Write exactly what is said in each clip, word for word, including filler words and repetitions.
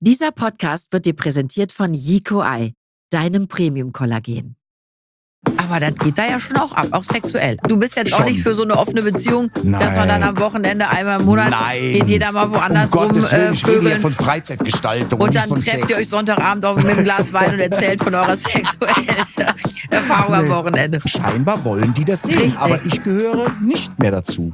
Dieser Podcast wird dir präsentiert von Yico Eye, deinem Premium-Kollagen. Aber das geht da ja schon auch ab, auch sexuell. Du bist jetzt Schon. auch nicht für so eine offene Beziehung, Nein. dass man dann am Wochenende einmal im Monat Nein. geht jeder mal woanders um rum Gottes Willen, äh, ich rede hier vögeln. von Freizeitgestaltung Und nicht dann von trefft Sex. ihr euch Sonntagabend auf mit einem Glas Wein und erzählt von eurer sexuellen Erfahrung am Nee. Wochenende. Scheinbar wollen die das sehen, Richtig. aber ich gehöre nicht mehr dazu.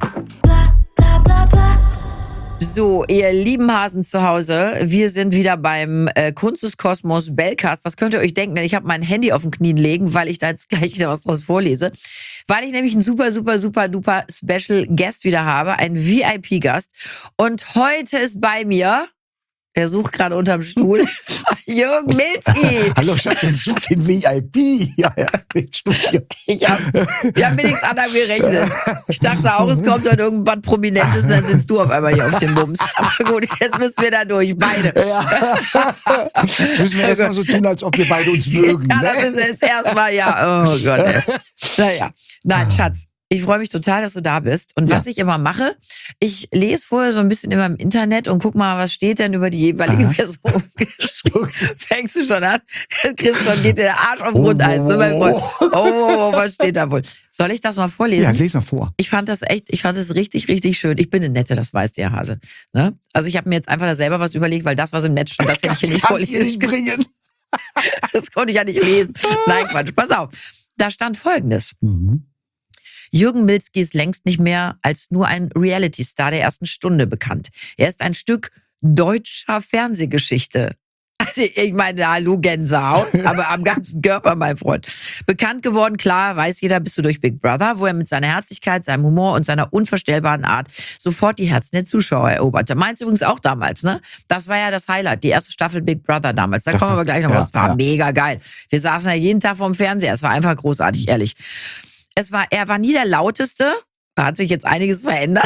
So, ihr lieben Hasen zu Hause, wir sind wieder beim äh, Kunst des Kosmos Bellcast. Das könnt ihr euch denken, denn ich habe mein Handy auf den Knien legen, weil ich da jetzt gleich wieder was draus vorlese. Weil ich nämlich einen super, super, super, duper Special Guest wieder habe, einen V I P-Gast. Und heute ist bei mir, er sucht gerade unterm Stuhl, Jürgen Milzki. Hallo, ich hab den Such den V I P. Ja, ja, im Studio. Ich habe ich hab mit nichts anderem gerechnet. Ich dachte auch, es kommt dann irgendwas Prominentes und dann sitzt du auf einmal hier auf dem Bums. Aber gut, jetzt müssen wir da durch, beide. Ja. Jetzt müssen wir erstmal so tun, als ob wir beide uns mögen. Ja, das Ne? ist jetzt erstmal, ja, oh Gott. Ey. Naja, nein, Schatz. Ich freue mich total, dass du da bist. Und was Ja. ich immer mache, ich lese vorher so ein bisschen immer im Internet und guck mal, was steht denn über die jeweilige Aha. Person geschrieben. Fängst du schon an? Kriegst schon, geht dir der Arsch auf Grundeis. Oh. Ne, mein Freund? Oh, oh, oh, was steht da wohl? Soll ich das mal vorlesen? Ja, les mal vor. Ich fand das echt, ich fand das richtig, richtig schön. Ich bin eine Nette, das weißt du ja, Hase. Ne? Also ich habe mir jetzt einfach da selber was überlegt, weil das, was im Netz steht, das hätte ich hier nicht Kannst du vorlesen. nicht bringen. Das konnte ich ja nicht lesen. Nein, Quatsch, pass auf. Da stand Folgendes. Mhm. Jürgen Milzki ist längst nicht mehr als nur ein Reality-Star der ersten Stunde bekannt. Er ist ein Stück deutscher Fernsehgeschichte. Also ich meine, hallo Gänsehaut, aber am ganzen Körper, mein Freund. Bekannt geworden, klar, weiß jeder, bist du durch Big Brother, wo er mit seiner Herzlichkeit, seinem Humor und seiner unvorstellbaren Art sofort die Herzen der Zuschauer eroberte. Meins übrigens auch damals, ne? Das war ja das Highlight, die erste Staffel Big Brother damals. Da Das kommen wir hat- aber gleich noch ja, was. Es war ja. mega geil. Wir saßen ja jeden Tag vorm Fernseher. Es war einfach großartig, ehrlich. Es war, er war nie der Lauteste. Da hat sich jetzt einiges verändert.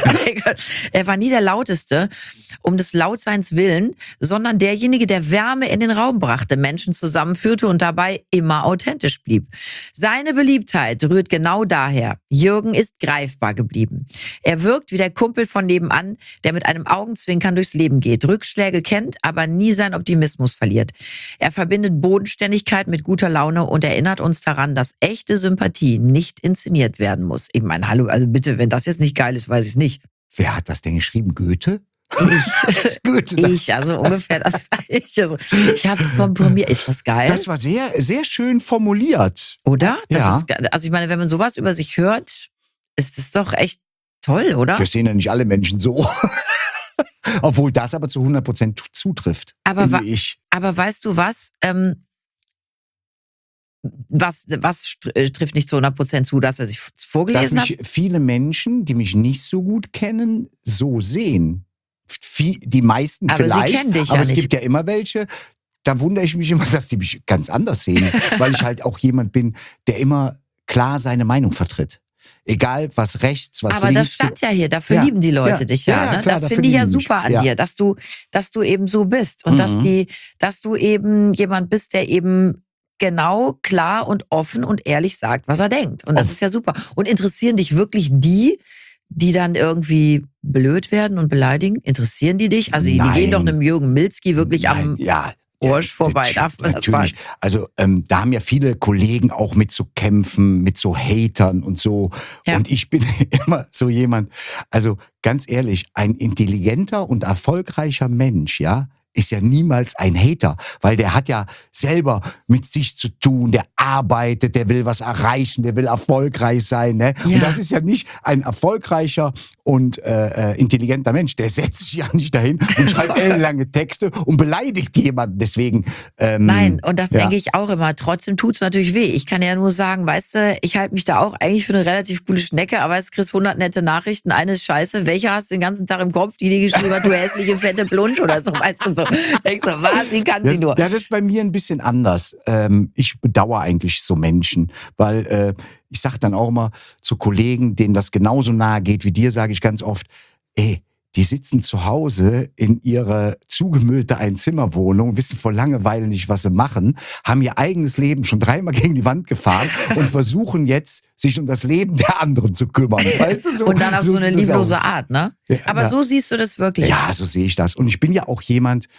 Er war nie der Lauteste, um des Lautseins willen, sondern derjenige, der Wärme in den Raum brachte, Menschen zusammenführte und dabei immer authentisch blieb. Seine Beliebtheit rührt genau daher. Jürgen ist greifbar geblieben. Er wirkt wie der Kumpel von nebenan, der mit einem Augenzwinkern durchs Leben geht, Rückschläge kennt, aber nie seinen Optimismus verliert. Er verbindet Bodenständigkeit mit guter Laune und erinnert uns daran, dass echte Sympathie nicht inszeniert werden muss. Ich meine, hallo, also bitte, wenn das jetzt nicht geil ist, weiß ich es nicht. Wer hat das denn geschrieben? Goethe? Ich, Goethe. ich, also ungefähr das ich. Also, ich habe es komprimiert. Ist das geil? Das war sehr, sehr schön formuliert. Oder? Das Ja. ist, ge- also ich meine, wenn man sowas über sich hört, ist das doch echt toll, oder? Das sehen ja nicht alle Menschen so. Obwohl das aber zu hundert Prozent zutrifft, Aber finde wa- ich. Aber weißt du was? Ähm, was, was str- äh, trifft nicht zu hundert Prozent zu, das, was ich f- Dass vorgelesen habe? mich viele Menschen, die mich nicht so gut kennen, so sehen. Vie- Die meisten Aber sie vielleicht, kennen dich ja aber es nicht. gibt ja immer welche, da wundere ich mich immer, dass die mich ganz anders sehen, weil ich halt auch jemand bin, der immer klar seine Meinung vertritt. Egal, was rechts, was Aber links. das stand ja hier, dafür Ja. lieben die Leute Ja. dich ja. Ja, ja, ne? klar, Das dafür finde ich ja lieben die mich. super an Ja. dir, dass du, dass du eben so bist und Mhm. dass die, dass du eben jemand bist, der eben genau, klar und offen und ehrlich sagt, was er denkt. Und das Off- ist ja super. Und interessieren dich wirklich die, die dann irgendwie blöd werden und beleidigen? Interessieren die dich? Also die Nein. gehen doch einem Jürgen Milzki wirklich Nein, am ja, Arsch der- vorbei, der darf Typ, man das natürlich. sagen? Also ähm, da haben ja viele Kollegen auch mit zu kämpfen, mit so Hatern und so. Ja. Und ich bin immer so jemand, also ganz ehrlich, ein intelligenter und erfolgreicher Mensch, ja, ist ja niemals ein Hater, weil der hat ja selber mit sich zu tun, der arbeitet, der will was erreichen, der will erfolgreich sein. Ne? Ja. Und das ist ja nicht ein erfolgreicher und äh, äh, intelligenter Mensch. Der setzt sich ja nicht dahin und schreibt ellenlange Texte und beleidigt jemanden. Deswegen ähm, Nein, und das ja. denke ich auch immer. Trotzdem tut's natürlich weh. Ich kann ja nur sagen, weißt du, ich halte mich da auch eigentlich für eine relativ coole Schnecke, aber es kriegst hundert nette Nachrichten. Eine ist scheiße. Welche hast du den ganzen Tag im Kopf? Die, die geschrieben hat, du hässliche, fette Blunsch oder so. Weißt du so. Denkst du, was? Wie kann Ja, sie nur? ja, das ist bei mir ein bisschen anders. Ähm, ich bedauere eigentlich so Menschen, weil äh, ich sage dann auch immer zu Kollegen, denen das genauso nahe geht wie dir, sage ich ganz oft, ey, die sitzen zu Hause in ihrer zugemüllte Einzimmerwohnung, wissen vor Langeweile nicht, was sie machen, haben ihr eigenes Leben schon dreimal gegen die Wand gefahren und versuchen jetzt, sich um das Leben der anderen zu kümmern. Weißt du, so, Und dann auf so, eine sieht das lieblose aus. Art, ne? Ja, Aber ja. so siehst du das wirklich. Ja, so sehe ich das. Und ich bin ja auch jemand,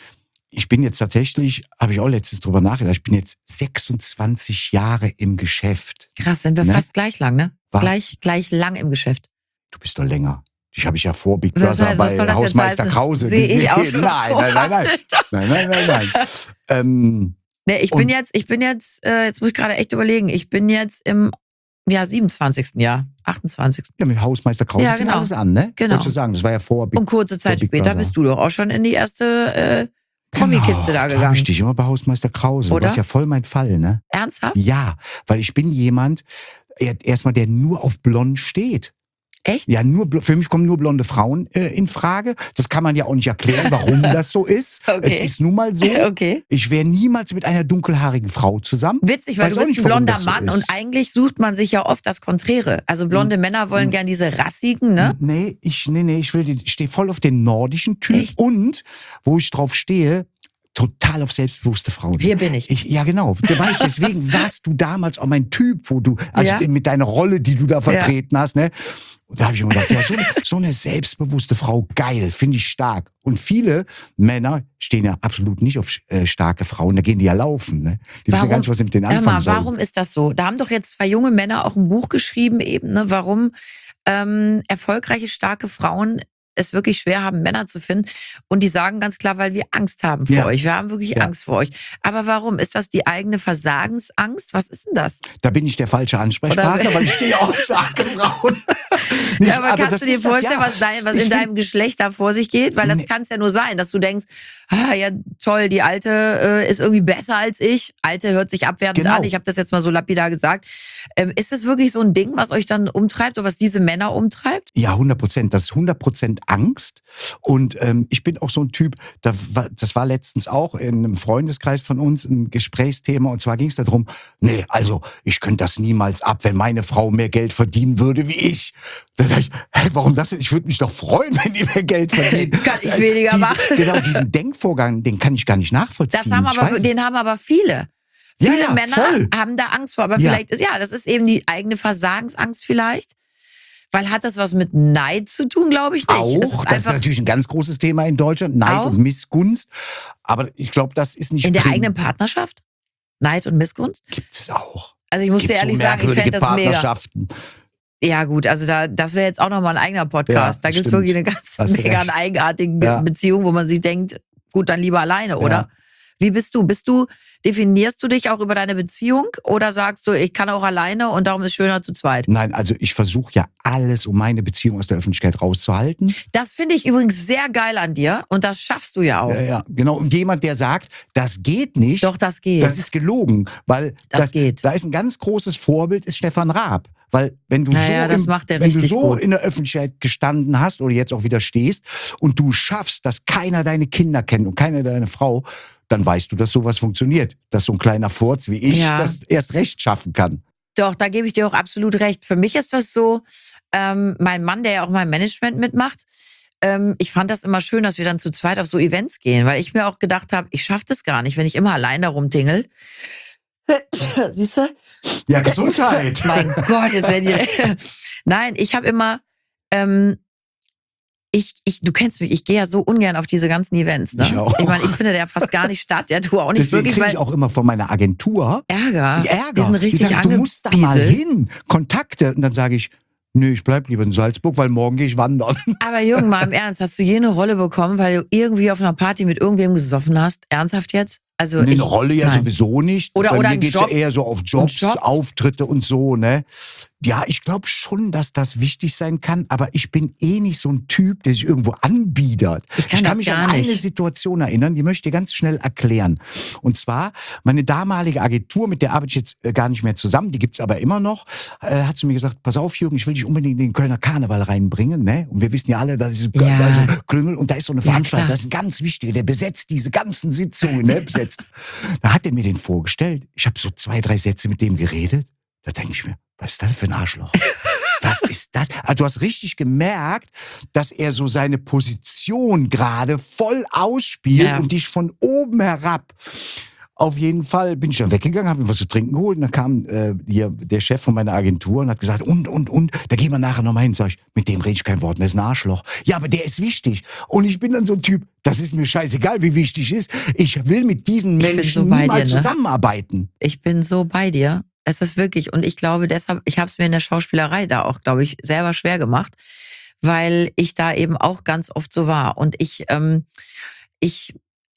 ich bin jetzt tatsächlich, habe ich auch letztens drüber nachgedacht, ich bin jetzt sechsundzwanzig Jahre im Geschäft. Krass, sind wir Ne? fast gleich lang, ne? War- Gleich, gleich lang im Geschäft. Du bist doch länger. Ich habe ich ja vor Big Was Brother soll- was soll bei das jetzt Hausmeister heißen? Krause Sehe ich auch schon nein, so, nein, nein, nein, nein, nein, nein, nein, nein. ähm, Nee, ich Und- bin jetzt, ich bin jetzt, äh, jetzt muss ich gerade echt überlegen, ich bin jetzt im ja, siebenundzwanzigsten Jahr, achtundzwanzigsten ja, mit Hausmeister Krause Ja, fing genau. alles an, ne? Genau. Wolltest du sagen, das war ja vor Big Und kurze Zeit Big später Brother. bist du doch auch schon in die erste äh, Promi-Kiste da habe gegangen. ich dich immer bei Hausmeister Krause. Oder? Das ist ja voll mein Fall, ne? Ernsthaft? Ja, weil ich bin jemand, er- erstmal, der nur auf blond steht. Echt? Ja, nur bl- für mich kommen nur blonde Frauen äh, in Frage. Das kann man ja auch nicht erklären, warum das so ist. Okay. Es ist nun mal so. Okay. Ich wäre niemals mit einer dunkelhaarigen Frau zusammen. Witzig, weil Weiß du auch bist nicht, ein warum blonder das so Mann ist. und eigentlich sucht man sich ja oft das Konträre. Also blonde Männer wollen gern diese rassigen, ne? Nee, ich, nee, nee, ich will, die- ich stehe voll auf den nordischen Typ. Echt? Und, wo ich drauf stehe, total auf selbstbewusste Frauen. Hier bin ich. Ich, ja, genau. Du weißt, deswegen warst du damals auch mein Typ, wo du, also Ja. mit deiner Rolle, die du da vertreten hast, ne? Und da habe ich mir gedacht, ja, so, so eine selbstbewusste Frau, geil, finde ich stark. Und viele Männer stehen ja absolut nicht auf äh, starke Frauen, da gehen die ja laufen, ne? Die wissen gar nicht, was sie mit denen Hör anfangen mal, sollen. warum ist das so? Da haben doch jetzt zwei junge Männer auch ein Buch geschrieben, eben, ne, warum ähm, erfolgreiche, starke Frauen es wirklich schwer haben, Männer zu finden. Und die sagen ganz klar, weil wir Angst haben vor Ja. euch. Wir haben wirklich Ja. Angst vor euch. Aber warum? Ist das die eigene Versagensangst? Was ist denn das? Da bin ich der falsche Ansprechpartner, Oder- weil ich stehe auf starke Frauen. Nicht, Ja, aber, kannst das du dir ist das, vorstellen, ja. was, dein, was Ich in find- deinem Geschlecht da vor sich geht? Weil das Nee. kann es ja nur sein, dass du denkst, ah, ja toll, die Alte äh, ist irgendwie besser als ich. Alte hört sich abwertend Genau. an. Ich habe das jetzt mal so lapidar gesagt. Ähm, ist das wirklich so ein Ding, was euch dann umtreibt oder was diese Männer umtreibt? Ja, hundert Prozent. Das ist hundert Prozent Angst. Und ähm, ich bin auch so ein Typ, da war, das war letztens auch in einem Freundeskreis von uns ein Gesprächsthema. Und zwar ging es darum, nee, also ich könnte das niemals ab, wenn meine Frau mehr Geld verdienen würde wie ich. Da sag ich, hä, warum das denn? Ich würde mich doch freuen, wenn die mehr Geld verdienen. Kann ich weniger Diese- machen. Genau, diesen Denkvorgang, den kann ich gar nicht nachvollziehen. Das haben Ich aber, weiß es. den haben aber viele. Ja, Viele ja, Männer voll. haben da Angst vor. Aber Ja. vielleicht ist, ja, das ist eben die eigene Versagensangst vielleicht. Weil hat das was mit Neid zu tun, glaube ich nicht. Auch, Es ist das ist einfach natürlich ein ganz großes Thema in Deutschland, Neid Auch? und Missgunst. Aber ich glaube, das ist nicht in der prägend. eigenen Partnerschaft. Neid und Missgunst. Gibt es auch. Also ich muss dir Gibt ehrlich so sagen, ich merkwürdige fände das mega. Partnerschaften. Ja gut, also da, das wäre jetzt auch nochmal ein eigener Podcast. Ja, da gibt es stimmt. wirklich eine ganz Hast du mega recht. eigenartige Ja. Beziehung, wo man sich denkt, gut, dann lieber alleine, oder? Ja. Wie bist du? Bist du, definierst du dich auch über deine Beziehung oder sagst du, ich kann auch alleine und darum ist es schöner zu zweit? Nein, also ich versuche ja alles, um meine Beziehung aus der Öffentlichkeit rauszuhalten. Das finde ich übrigens sehr geil an dir und das schaffst du ja auch. Ja, ja, genau. Und jemand, der sagt, das geht nicht, Doch, das geht. das ist gelogen. Weil Das geht. Da ist ein ganz großes Vorbild, ist Stefan Raab. Weil wenn du Naja, so, das im, macht er wenn du richtig so gut. in der Öffentlichkeit gestanden hast oder jetzt auch wieder stehst und du schaffst, dass keiner deine Kinder kennt und keiner deine Frau, dann weißt du, dass sowas funktioniert. Dass so ein kleiner Furz wie ich Ja. das erst recht schaffen kann. Doch, da gebe ich dir auch absolut recht. Für mich ist das so, ähm, mein Mann, der ja auch mein Management mitmacht, ähm, ich fand das immer schön, dass wir dann zu zweit auf so Events gehen, weil ich mir auch gedacht habe, ich schaffe das gar nicht, wenn ich immer allein da rumtingel. Siehst du? Ja, Gesundheit. Mein Gott, jetzt werden die. Nein, ich habe immer, ähm, ich, ich, du kennst mich, ich gehe ja so ungern auf diese ganzen Events. Ne? Ich auch. Ich meine, ich finde der fast gar nicht statt, ja, du auch nicht Deswegen wirklich, kriege weil ich auch immer von meiner Agentur Ärger. die Ärger. Die sind richtig die sagen, du musst da mal angebieselt. hin. Kontakte. Und dann sage ich, nö, ich bleib lieber in Salzburg, weil morgen gehe ich wandern. Aber Jürgen, mal im Ernst, hast du je eine Rolle bekommen, weil du irgendwie auf einer Party mit irgendwem gesoffen hast? Ernsthaft jetzt? Also Nee, ich, eine Rolle ja nein. sowieso nicht. Oder- Bei oder mir ein geht's Job. ja eher so auf Jobs, Ein Job. Auftritte und so, ne? Ja, ich glaube schon, dass das wichtig sein kann, aber ich bin eh nicht so ein Typ, der sich irgendwo anbiedert. Ich kann das mich gar an eine nicht. Situation erinnern, die möchte ich dir ganz schnell erklären. Und zwar, meine damalige Agentur, mit der arbeite ich jetzt äh, gar nicht mehr zusammen, die gibt's aber immer noch, äh, hat zu mir gesagt, pass auf Jürgen, ich will dich unbedingt in den Kölner Karneval reinbringen, ne? Und wir wissen ja alle, da ist Ja. also Klüngel und da ist so eine Ja, Veranstaltung, klar. das ist ein ganz wichtiger, der besetzt diese ganzen Sitzungen, ne? Besetzt. Da hat er mir den vorgestellt. Ich habe so zwei, drei Sätze mit dem geredet. Da denke ich mir, was ist das für ein Arschloch? Was ist das? Also du hast richtig gemerkt, dass er so seine Position gerade voll ausspielt Ja. und dich von oben herab. Auf jeden Fall bin ich dann weggegangen, habe mir was zu trinken geholt und dann kam äh, hier der Chef von meiner Agentur und hat gesagt, und, und, und, da gehen wir nachher nochmal hin. Sag ich, mit dem rede ich kein Wort mehr, ist ein Arschloch. Ja, aber der ist wichtig. Und ich bin dann so ein Typ, das ist mir scheißegal, wie wichtig ist. Ich will mit diesen Ich bin Menschen so bei niemals dir, ne? zusammenarbeiten. Ich bin so bei dir. Es ist wirklich, und ich glaube deshalb, ich habe es mir in der Schauspielerei da auch, glaube ich, selber schwer gemacht, weil ich da eben auch ganz oft so war. Und ich, ähm, ich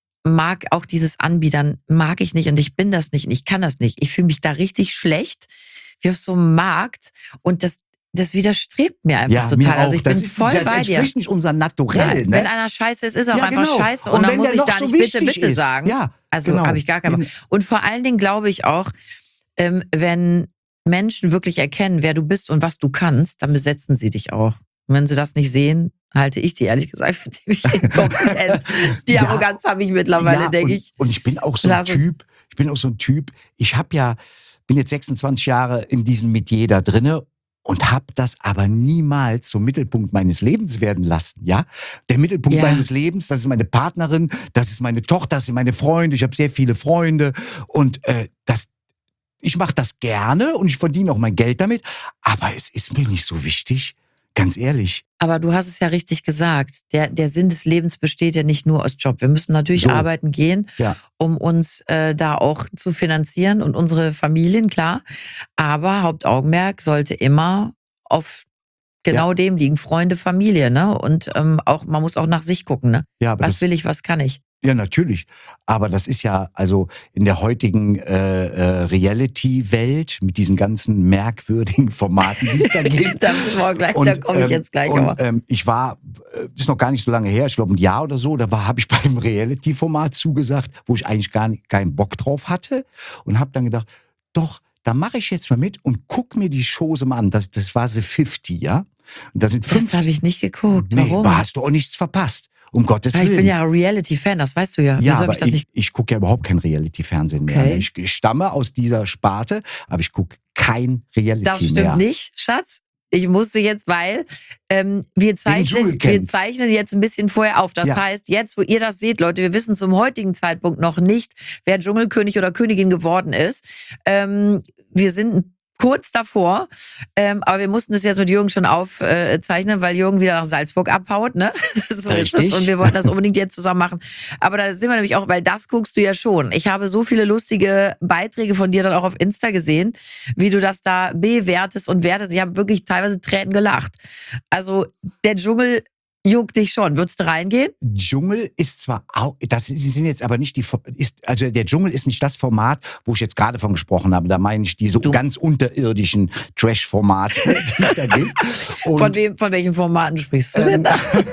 mag auch dieses Anbiedern, mag ich nicht und ich bin das nicht und ich kann das nicht. Ich fühle mich da richtig schlecht, wie auf so einem Markt und das, das widerstrebt mir einfach Ja, total. mir auch. Also ich das bin ist, voll das bei dir. entspricht nicht unser Naturell. Nein, Ne? wenn einer scheiße ist, ist er auch Ja, einfach genau. scheiße. Und, Und dann wenn muss der ich noch da so nicht bitte, wichtig bitte ist. sagen. Ja, also genau. habe ich gar keinen Bock. Und vor allen Dingen glaube ich auch, ähm, wenn Menschen wirklich erkennen, wer du bist und was du kannst, dann besetzen sie dich auch. Und wenn sie das nicht sehen, halte ich die ehrlich gesagt für ziemlich inkompetent. Die Ja. Arroganz habe ich mittlerweile, Ja, denke und, ich. und ich bin auch so ein Lass es. Typ, ich bin auch so ein Typ, ich habe ja, bin jetzt sechsundzwanzig Jahre in diesem Metier da drinne und habe das aber niemals zum Mittelpunkt meines Lebens werden lassen, ja? Der Mittelpunkt Ja. meines Lebens, das ist meine Partnerin, das ist meine Tochter, das sind meine Freunde, ich habe sehr viele Freunde und äh, das, ich mache das gerne und ich verdiene auch mein Geld damit, aber es ist mir nicht so wichtig, ganz ehrlich. Aber du hast es ja richtig gesagt. Der, der Sinn des Lebens besteht ja nicht nur aus Job. Wir müssen natürlich So. arbeiten gehen, Ja. um uns äh, da auch zu finanzieren und unsere Familien, klar. Aber Hauptaugenmerk sollte immer auf genau dem liegen. Freunde, Familie, ne? Und ähm, auch, man muss auch nach sich gucken, ne? Ja, aber Was das, will ich, was kann ich? Ja, natürlich. Aber das ist ja, also in der heutigen äh, äh, Reality-Welt mit diesen ganzen merkwürdigen Formaten, die es da gibt. Da müssen wir gleich, da komme ich jetzt gleich. Und Aber. ähm, ich war, äh, ist noch gar nicht so lange her, ich glaube ein Jahr oder so, da war habe ich beim Reality-Format zugesagt, wo ich eigentlich gar nicht, keinen Bock drauf hatte und habe dann gedacht, doch, da mache ich jetzt mal mit und guck mir die Shows mal an. Das, das war The fünfzig, ja? Und da sind Das fünfzig. habe ich nicht geguckt. Nee, Warum? da hast du auch nichts verpasst. Um Gottes Ja, Willen. ich bin ja Reality-Fan, das weißt du ja. Ja, Wieso hab aber ich das ich, nicht? ich gucke ja überhaupt kein Reality-Fernsehen mehr. Okay. Ich, ich stamme aus dieser Sparte, aber ich gucke kein Reality Das stimmt mehr. nicht, Schatz. Ich musste jetzt, weil ähm, wir, zeichnen, wir Dschungelcamp. zeichnen jetzt ein bisschen vorher auf. Das Ja. heißt, jetzt, wo ihr das seht, Leute, wir wissen zum heutigen Zeitpunkt noch nicht, wer Dschungelkönig oder Königin geworden ist. Ähm, wir sind kurz davor, ähm, aber wir mussten das jetzt mit Jürgen schon aufzeichnen, weil Jürgen wieder nach Salzburg abhaut, ne? So ist Richtig. das und wir wollten das unbedingt jetzt zusammen machen. Aber da sind wir nämlich auch, weil das guckst du ja schon. Ich habe so viele lustige Beiträge von dir dann auch auf Insta gesehen, wie du das da bewertest und wertest. Ich habe wirklich teilweise Tränen gelacht. Also der Dschungel juckt dich schon. Würdest du reingehen? Dschungel ist zwar auch, das sind jetzt aber nicht die, ist, also der Dschungel ist nicht das Format, wo ich jetzt gerade von gesprochen habe. Da meine ich die so Du- ganz unterirdischen Trash-Formate, die es da gibt. Und Von wem, von welchen Formaten sprichst du denn da?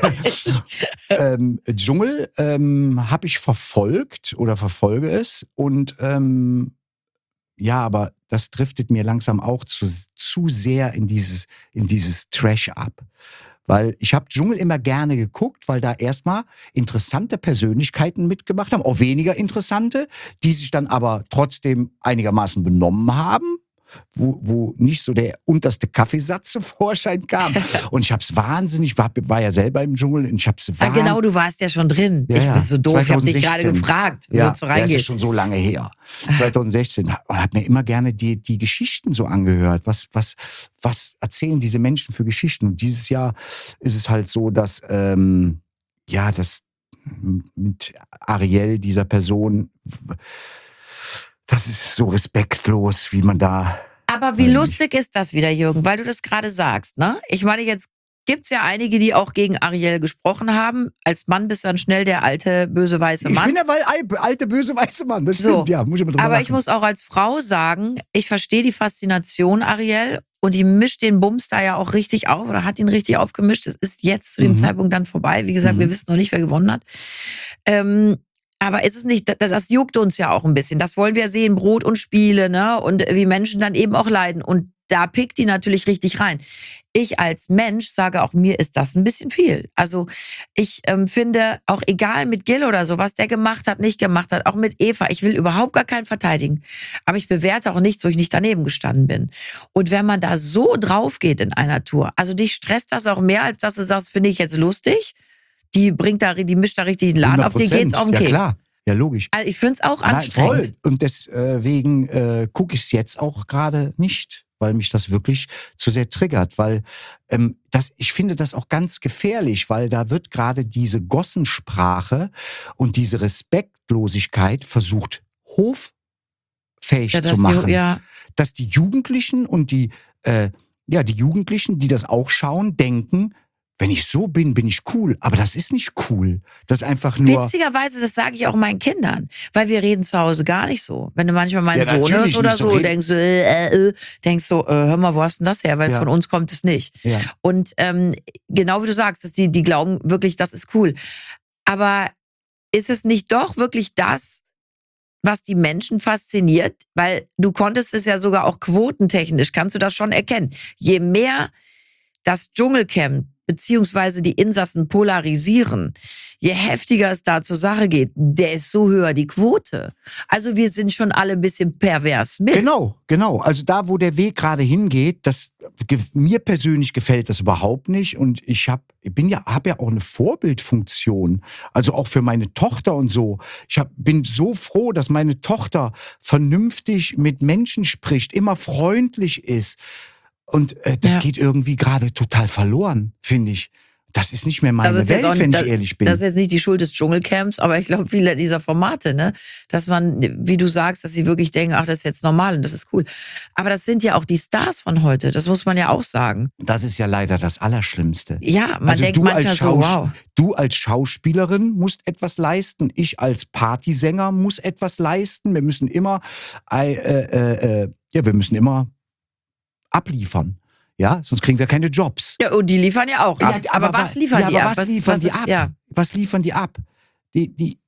ähm, Dschungel ähm, habe ich verfolgt oder verfolge es und ähm, ja, aber das driftet mir langsam auch zu, zu sehr in dieses, in dieses Trash ab. Weil ich habe Dschungel immer gerne geguckt, weil da erstmal interessante Persönlichkeiten mitgemacht haben, auch weniger interessante, die sich dann aber trotzdem einigermaßen benommen haben, wo, wo nicht so der unterste Kaffeesatz zum Vorschein kam. Und ich habe es wahnsinnig, ich war, war ja selber im Dschungel und ich habe es Ah, wahnsinnig... genau, du warst ja schon drin. Ja, ich ja. bin so doof, ich habe dich zwanzig gerade sechzehn. gefragt, wie Ja, du zu das ist reingehst. schon so lange her. zwanzig sechzehn. Und habe mir immer gerne die, die Geschichten so angehört. Was, was, was erzählen diese Menschen für Geschichten? Und dieses Jahr ist es halt so, dass, ähm, ja, das mit Ariel, dieser Person, das ist so respektlos, wie man da... Aber wie Weiß lustig ist das wieder, Jürgen, weil du das gerade sagst, ne? Ich meine, jetzt gibt's ja einige, die auch gegen Ariel gesprochen haben. Als Mann bist du dann schnell der alte, böse, weiße Ich Mann. bin der weil- alte, böse, weiße Mann, das So. stimmt, ja. Muss ich mal drüber Aber lachen. ich muss auch als Frau sagen, ich verstehe die Faszination Ariel und die mischt den Bums da ja auch richtig auf oder hat ihn richtig aufgemischt. Es ist jetzt zu dem Mhm. Zeitpunkt dann vorbei. Wie gesagt, Mhm. wir wissen noch nicht, wer gewonnen hat. Ähm, aber ist es nicht, das, das juckt uns ja auch ein bisschen. Das wollen wir sehen, Brot und Spiele, ne? Und wie Menschen dann eben auch leiden. Und da pickt die natürlich richtig rein. Ich als Mensch sage auch, mir ist das ein bisschen viel. Also ich ähm, finde, auch egal mit Gil oder so, was der gemacht hat, nicht gemacht hat, auch mit Eva, ich will überhaupt gar keinen verteidigen. Aber ich bewerte auch nichts, wo ich nicht daneben gestanden bin. Und wenn man da so drauf geht in einer Tour, also dich stresst das auch mehr, als dass du sagst, finde ich jetzt lustig. Die bringt da, die mischt da richtig einen Laden auf, dir geht's auf den ja, Keks. Klar. Ja, logisch. Also ich finde es auch Nein, anstrengend. voll. Und deswegen äh, gucke ich es jetzt auch gerade nicht, weil mich das wirklich zu sehr triggert. Weil ähm, das, ich finde das auch ganz gefährlich, weil da wird gerade diese Gossensprache und diese Respektlosigkeit versucht, hoffähig Ja, zu dass machen. die, ja, Dass die Jugendlichen und die, äh, ja, die Jugendlichen, die das auch schauen, denken, wenn ich so bin, bin ich cool. Aber das ist nicht cool. Das ist einfach nur... witzigerweise, das sage ich auch meinen Kindern, weil wir reden zu Hause gar nicht so. Wenn du manchmal meinen Ja, Sohn natürlich hörst oder nicht so so, reden. denkst du, äh, äh, äh, denkst du, äh, hör mal, wo hast denn das her? Weil Ja. von uns kommt es nicht. Ja. Und ähm, genau wie du sagst, dass die, die glauben wirklich, das ist cool. Aber ist es nicht doch wirklich das, was die Menschen fasziniert? Weil du konntest es ja sogar auch quotentechnisch, kannst du das schon erkennen. Je mehr das Dschungelcamp beziehungsweise die Insassen polarisieren, je heftiger es da zur Sache geht, desto höher die Quote. Also wir sind schon alle ein bisschen pervers mit. Genau, genau. Also da, wo der Weg gerade hingeht, das ge- mir persönlich gefällt das überhaupt nicht. Und ich hab, ich bin ja, habe ja auch eine Vorbildfunktion. Also auch für meine Tochter und so. Ich hab, bin so froh, dass meine Tochter vernünftig mit Menschen spricht, immer freundlich ist. Und äh, das Ja. geht irgendwie gerade total verloren, finde ich. Das ist nicht mehr meine Das ist Welt, jetzt auch, wenn das, ich ehrlich bin. Das ist jetzt nicht die Schuld des Dschungelcamps, aber ich glaube, viele dieser Formate, ne, dass man, wie du sagst, dass sie wirklich denken, ach, das ist jetzt normal und das ist cool. Aber das sind ja auch die Stars von heute, das muss man ja auch sagen. Das ist ja leider das Allerschlimmste. Ja, man Also denkt du manchmal als so, Schaus- wow. Du als Schauspielerin musst etwas leisten. Ich als Partysänger muss etwas leisten. Wir müssen immer, äh, äh, äh, ja, wir müssen immer abliefern. Ja, sonst kriegen wir keine Jobs. Ja, und die liefern ja auch ab. Ja, aber, was wa- liefern ja, die aber ab? was liefern was die ist, ab? Ja. Was liefern die ab? Die, die,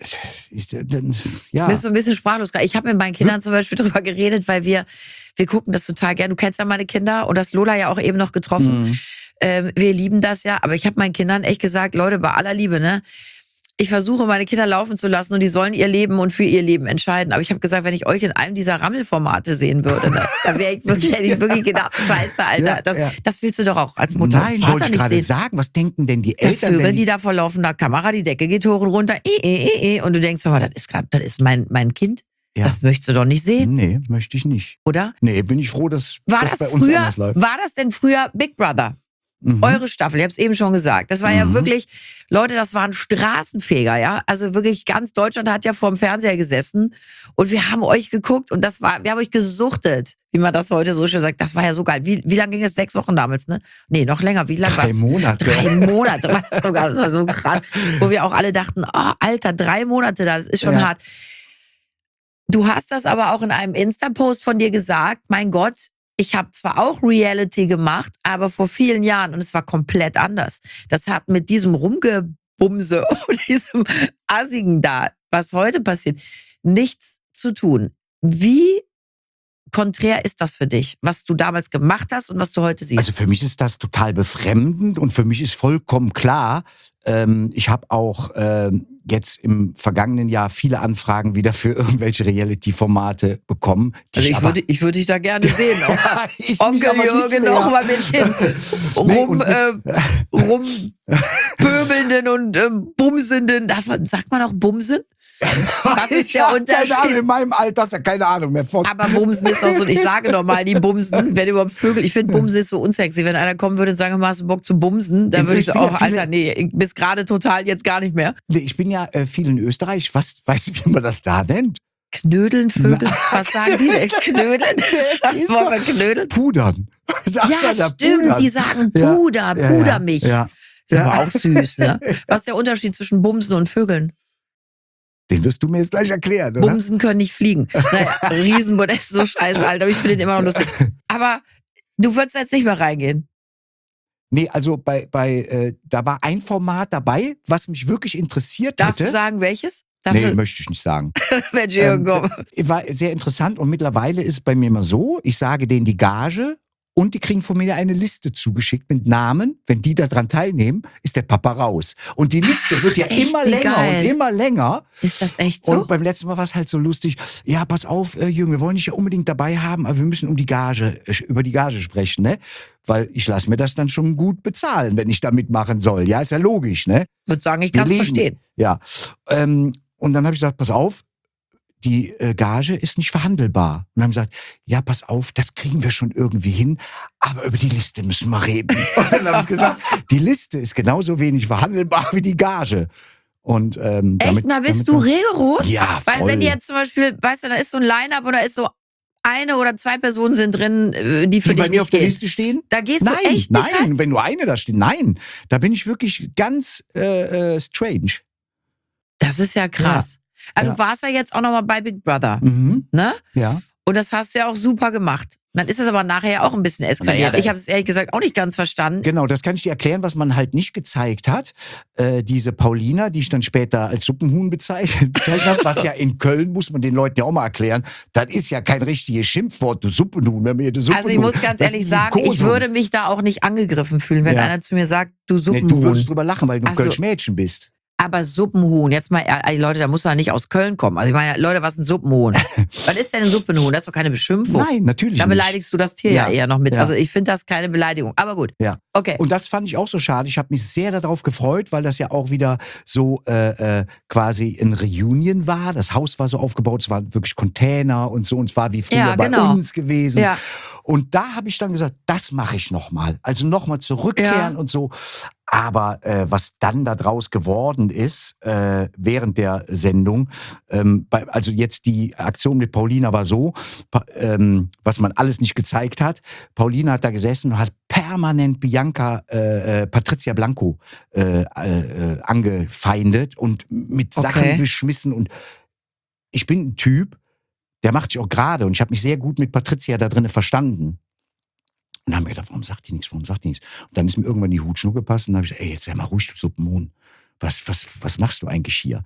ja. Bist du ein bisschen sprachlos? Ich habe mit meinen Kindern zum Beispiel drüber geredet, weil wir, wir gucken das total gern. Du kennst ja meine Kinder und das Lola ja auch eben noch getroffen. Mhm. Ähm, wir lieben das ja, aber ich habe meinen Kindern echt gesagt, Leute, bei aller Liebe, ne? Ich versuche, meine Kinder laufen zu lassen und die sollen ihr Leben und für ihr Leben entscheiden. Aber ich habe gesagt, wenn ich euch in einem dieser Rammelformate sehen würde, ne, dann wäre ich wirklich, hätte ich wirklich gedacht, scheiße, Alter, Ja, das, ja. das willst du doch auch als Mutter Nein, und Vater wollte ich nicht gerade sehen. sagen. Was denken denn die Da Eltern, vögeln wenn die da vor laufender Kamera, die Decke geht hoch und runter, eh, eh, eh, eh. Und du denkst, mal, das ist gerade, das ist mein, mein Kind. Ja. Das möchtest du doch nicht sehen, Nee, möchte ich nicht. oder? Nee, bin ich froh, dass War das das, bei uns früher, anders läuft. war das denn früher Big Brother? Mhm. Eure Staffel, ich habe es eben schon gesagt. Das war ja Mhm. wirklich, Leute, das waren Straßenfeger, ja. Also wirklich ganz Deutschland hat ja vorm Fernseher gesessen und wir haben euch geguckt und das war, wir haben euch gesuchtet, wie man das heute so schön sagt. Das war ja so geil. Wie, wie lange ging es? Sechs Wochen damals, ne? Nee, noch länger. Wie lange Drei war's? Monate. Drei Monate war das sogar. Das war so krass. Wo wir auch alle dachten, oh, Alter, drei Monate da, das ist schon Ja. hart. Du hast das aber auch in einem Insta-Post von dir gesagt, mein Gott, ich habe zwar auch Reality gemacht, aber vor vielen Jahren und es war komplett anders. Das hat mit diesem Rumgebumse und diesem Assigen da, was heute passiert, nichts zu tun. Wie konträr ist das für dich, was du damals gemacht hast und was du heute siehst? Also für mich ist das total befremdend und für mich ist vollkommen klar, ähm, ich habe auch ähm, jetzt im vergangenen Jahr viele Anfragen wieder für irgendwelche Reality-Formate bekommen. die also ich aber- würde, ich würde dich da gerne sehen. Ich mich Onkel aber nicht Jürgen mehr. noch mal mit dem Nee, rum, und- äh, rumpöbelnden und äh, bumsenden, darf man, sagt man auch bumsen? Was ist ich der hab keine Ahnung, Unterschied? in meinem Alter hast du keine Ahnung mehr von. Aber Bumsen ist auch so, ich sage doch mal, die Bumsen, wenn überhaupt Vögel, ich finde Bumsen ist so unsexy. Wenn einer kommen würde und sagen, hast du Bock zu bumsen, dann Ich würde ich so, bin ja oh, viele- Alter, nee, ich bis gerade total jetzt gar nicht mehr. Nee, ich bin ja äh, viel in Österreich. Was, weißt du, wie man das da nennt? Knödeln, Vögel, was sagen die denn? Knödeln? ist Wollen wir doch- knödeln? Pudern. Sagt Ja, man da stimmt, pudern? die sagen Ja, Puder, ja, Puder ja, mich. Ja. Ist Ja. aber auch süß, ne? Was ist der Unterschied zwischen Bumsen und Vögeln? Den wirst du mir jetzt gleich erklären, oder? Bumsen können nicht fliegen. Naja, Riesenmodest, so scheiße, Alter. Aber ich finde den immer noch lustig. Aber du würdest jetzt nicht mehr reingehen. Nee, also bei, bei äh, da war ein Format dabei, was mich wirklich interessiert Darfst hätte. du sagen, welches? Darfst Nee, du, möchte ich nicht sagen. Mensch, Jürgen, Ähm, komm. äh, war sehr interessant und mittlerweile ist es bei mir immer so, ich sage denen die Gage und die kriegen von mir eine Liste zugeschickt mit Namen. Wenn die daran teilnehmen, ist der Papa raus. Und die Liste wird ja Echt, immer wie länger geil. und immer länger. Ist das echt so? Und beim letzten Mal war es halt so lustig. Ja, pass auf, äh, Jürgen, wir wollen dich ja unbedingt dabei haben, aber wir müssen um die Gage, äh, über die Gage sprechen, ne? Weil ich lasse mir das dann schon gut bezahlen, wenn ich da mitmachen soll. Ja, ist ja logisch, ne? Ich würde sagen, ich Wir kann es leben. verstehen. Ja. Ähm, Und dann habe ich gesagt, pass auf, die äh, Gage ist nicht verhandelbar. Und dann haben sie gesagt, ja, pass auf, das kriegen wir schon irgendwie hin, aber über die Liste müssen wir reden. Und dann habe ich gesagt, die Liste ist genauso wenig verhandelbar wie die Gage. Und, ähm, Echt? damit, Na, bist damit du war's- rigoros? Ja, voll. Weil wenn die jetzt zum Beispiel, weißt du, da ist so ein Line-Up oder ist so eine oder zwei Personen sind drin, äh, die für die dich bei mir nicht auf der gehen. Liste stehen? Da gehst Nein, du echt nicht nein, rein? wenn nur eine da steht, nein. Da bin ich wirklich ganz äh, äh, strange. Das ist ja krass. Also Ja. du warst ja jetzt auch nochmal bei Big Brother, Mhm. ne? Ja. Und das hast du ja auch super gemacht. Dann ist es aber nachher auch ein bisschen eskaliert. Naja, ich habe es ehrlich gesagt auch nicht ganz verstanden. Genau, das kann ich dir erklären, was man halt nicht gezeigt hat. Äh, diese Paulina, die ich dann später als Suppenhuhn bezeichnet, bezeichnet habe, was ja in Köln, muss man den Leuten ja auch mal erklären, das ist ja kein richtiges Schimpfwort, du Suppenhuhn. Wenn mir du Suppenhuhn, Also ich muss ganz das ehrlich ist sagen, ich Liebkosung. würde mich da auch nicht angegriffen fühlen, wenn Ja. einer zu mir sagt, du Nee, Suppenhuhn. du würdest drüber lachen, weil du ein Ach so. Kölsch Mädchen bist. Aber Suppenhuhn, jetzt mal, ey, Leute, da muss man nicht aus Köln kommen. Also ich meine, Leute, was ist ein Suppenhuhn? Was ist denn ein Suppenhuhn? Das ist doch keine Beschimpfung. Nein, natürlich Da nicht. beleidigst du das Tier ja, Ja. eher noch mit. Ja. Also ich finde das keine Beleidigung. Aber gut. Ja. Okay. Und das fand ich auch so schade. Ich habe mich sehr darauf gefreut, weil das ja auch wieder so äh, äh, quasi ein Reunion war. Das Haus war so aufgebaut, es waren wirklich Container und so. Und es war wie früher Ja, bei genau. uns gewesen. Ja. Und da habe ich dann gesagt, das mache ich nochmal. Also nochmal zurückkehren Ja. und so. Aber äh, was dann da draus geworden ist, äh, während der Sendung, ähm, bei, also jetzt die Aktion mit Paulina war so, pa, ähm, was man alles nicht gezeigt hat. Paulina hat da gesessen und hat permanent Bianca, äh, äh, Patricia Blanco äh, äh, angefeindet und mit Sachen Okay. beschmissen. Und ich bin ein Typ, der macht sich auch gerade. Und ich habe mich sehr gut mit Patricia da drinnen verstanden. Und dann haben wir gedacht, warum sagt die nichts, warum sagt die nichts? Und dann ist mir irgendwann die Hutschnur gepasst und dann habe ich gesagt, ey, jetzt sei mal ruhig, du Suppenhuhn. Was, was, was machst du eigentlich hier?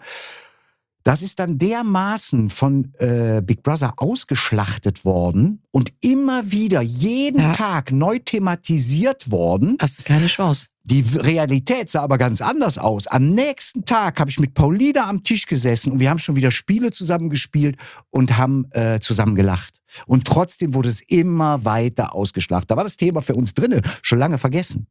Das ist dann dermaßen von äh, Big Brother ausgeschlachtet worden und immer wieder jeden Ja. Tag neu thematisiert worden. Hast du keine Chance. Die Realität sah aber ganz anders aus. Am nächsten Tag habe ich mit Paulina am Tisch gesessen und wir haben schon wieder Spiele zusammen gespielt und haben äh, zusammen gelacht. Und trotzdem wurde es immer weiter ausgeschlachtet. Da war das Thema für uns drinne schon lange vergessen.